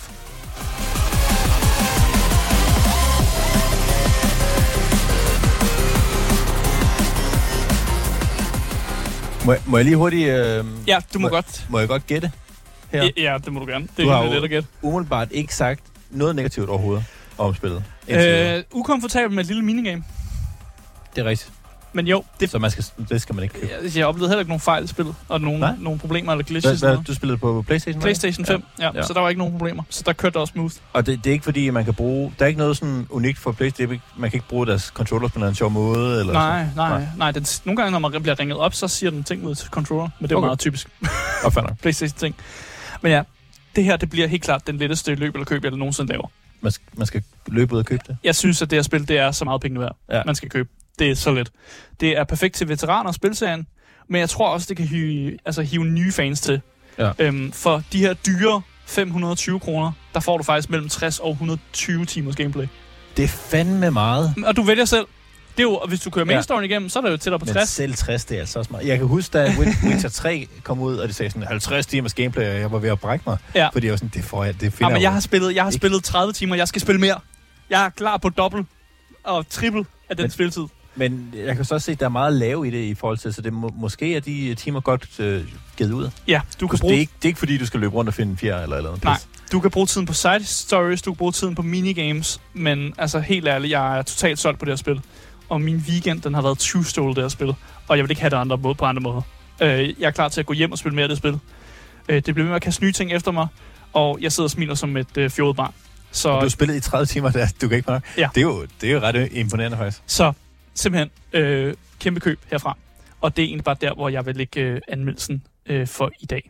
Må jeg lige hurtigt... ja, du må godt. Må jeg godt gætte her? Ja, det må du gerne. Det er let at gætte. Umiddelbart ikke sagt noget negativt overhovedet om spillet. Ukomfortabel med et lille minigame. Det er rigtigt. Men jo, så det skal man ikke købe. Jeg oplevede heller ikke nogen fejl i spillet, og nogle problemer eller glitches. Du spillede på PlayStation? PlayStation 5, ja. Så der var ikke nogen problemer. Så der kørte det også smooth. Og det er ikke fordi, man kan bruge... Der er ikke noget sådan unikt for PlayStation. Man kan ikke bruge deres controllers på en sjov måde? Eller nej. Nogle gange, når man bliver ringet op, så siger den ting ud til controller. Men det er meget typisk. PlayStation-ting. Men ja, det her det bliver helt klart den letteste løb eller køb, jeg nogensinde laver. Man skal løbe ud og købe det? Jeg synes, at det her spil, det er så meget penge værd. Ja. Man skal købe. Det er så let. Det er perfekt til veteraner og spilserien, men jeg tror også, det kan hive nye fans til. Ja. For de her dyre 520 kroner, der får du faktisk mellem 60 og 120 timers gameplay. Det er fandme meget. Og du vælger selv. Det er jo, hvis du kører main storyen igennem, så er det jo tættere på 60. Men selv 60, det er altså også meget. Jeg kan huske, da Witcher 3 kom ud, og det sagde sådan 50 timers gameplay, og jeg var ved at brække mig. Ja. Fordi jeg var sådan, det finder men jeg har spillet 30 timer, jeg skal spille mere. Jeg er klar på dobbelt og triple af den spilletid. Men jeg kan så også se, at der er meget lave i det i forhold til, så det måske er de timer godt givet ud. Ja, du kan bruge... Det er ikke fordi, du skal løbe rundt og finde en fjer eller noget. Nej, du kan bruge tiden på side stories, du kan bruge tiden på minigames, men altså helt ærligt, jeg er totalt solgt på det her spil. Og min weekend, den har været 20-stålet det her spil, og jeg vil ikke have det på andre måder. Jeg er klar til at gå hjem og spille mere af det spil. Det bliver med at kaste nye ting efter mig, og jeg sidder og smiler som et fjollet barn. Så... Du har spillet i 30 timer der, du kan ikke nok. Ja. Det er jo ret imponerende faktisk. Så simpelthen kæmpe køb herfra. Og det er egentlig bare der, hvor jeg vil lægge anmeldelsen for i dag.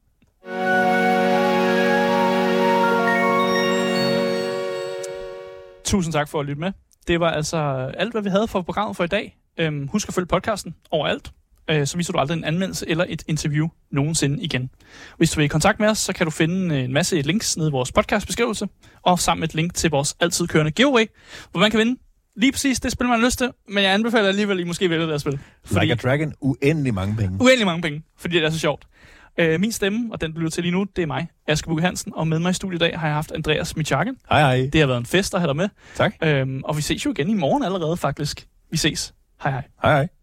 Tusind tak for at lytte med. Det var altså alt, hvad vi havde for programmet for i dag. Husk at følge podcasten overalt, så misser du aldrig en anmeldelse eller et interview nogensinde igen. Hvis du vil i kontakt med os, så kan du finde en masse links nede i vores podcastbeskrivelse, og sammen med et link til vores altid kørende giveaway, hvor man kan vinde lige præcis det spil, man har lyst til, men jeg anbefaler alligevel, at I måske vælger det her spil. Like a Dragon, uendelig mange penge. Uendelig mange penge, fordi det er så sjovt. Min stemme, og den bliver til lige nu, det er mig, Asger Bukke Hansen, og med mig i studiet i dag har jeg haft Andreas Michakken. Hej. Det har været en fest at have dig med. Tak. Og vi ses jo igen i morgen allerede, faktisk. Vi ses. Hej. Hej.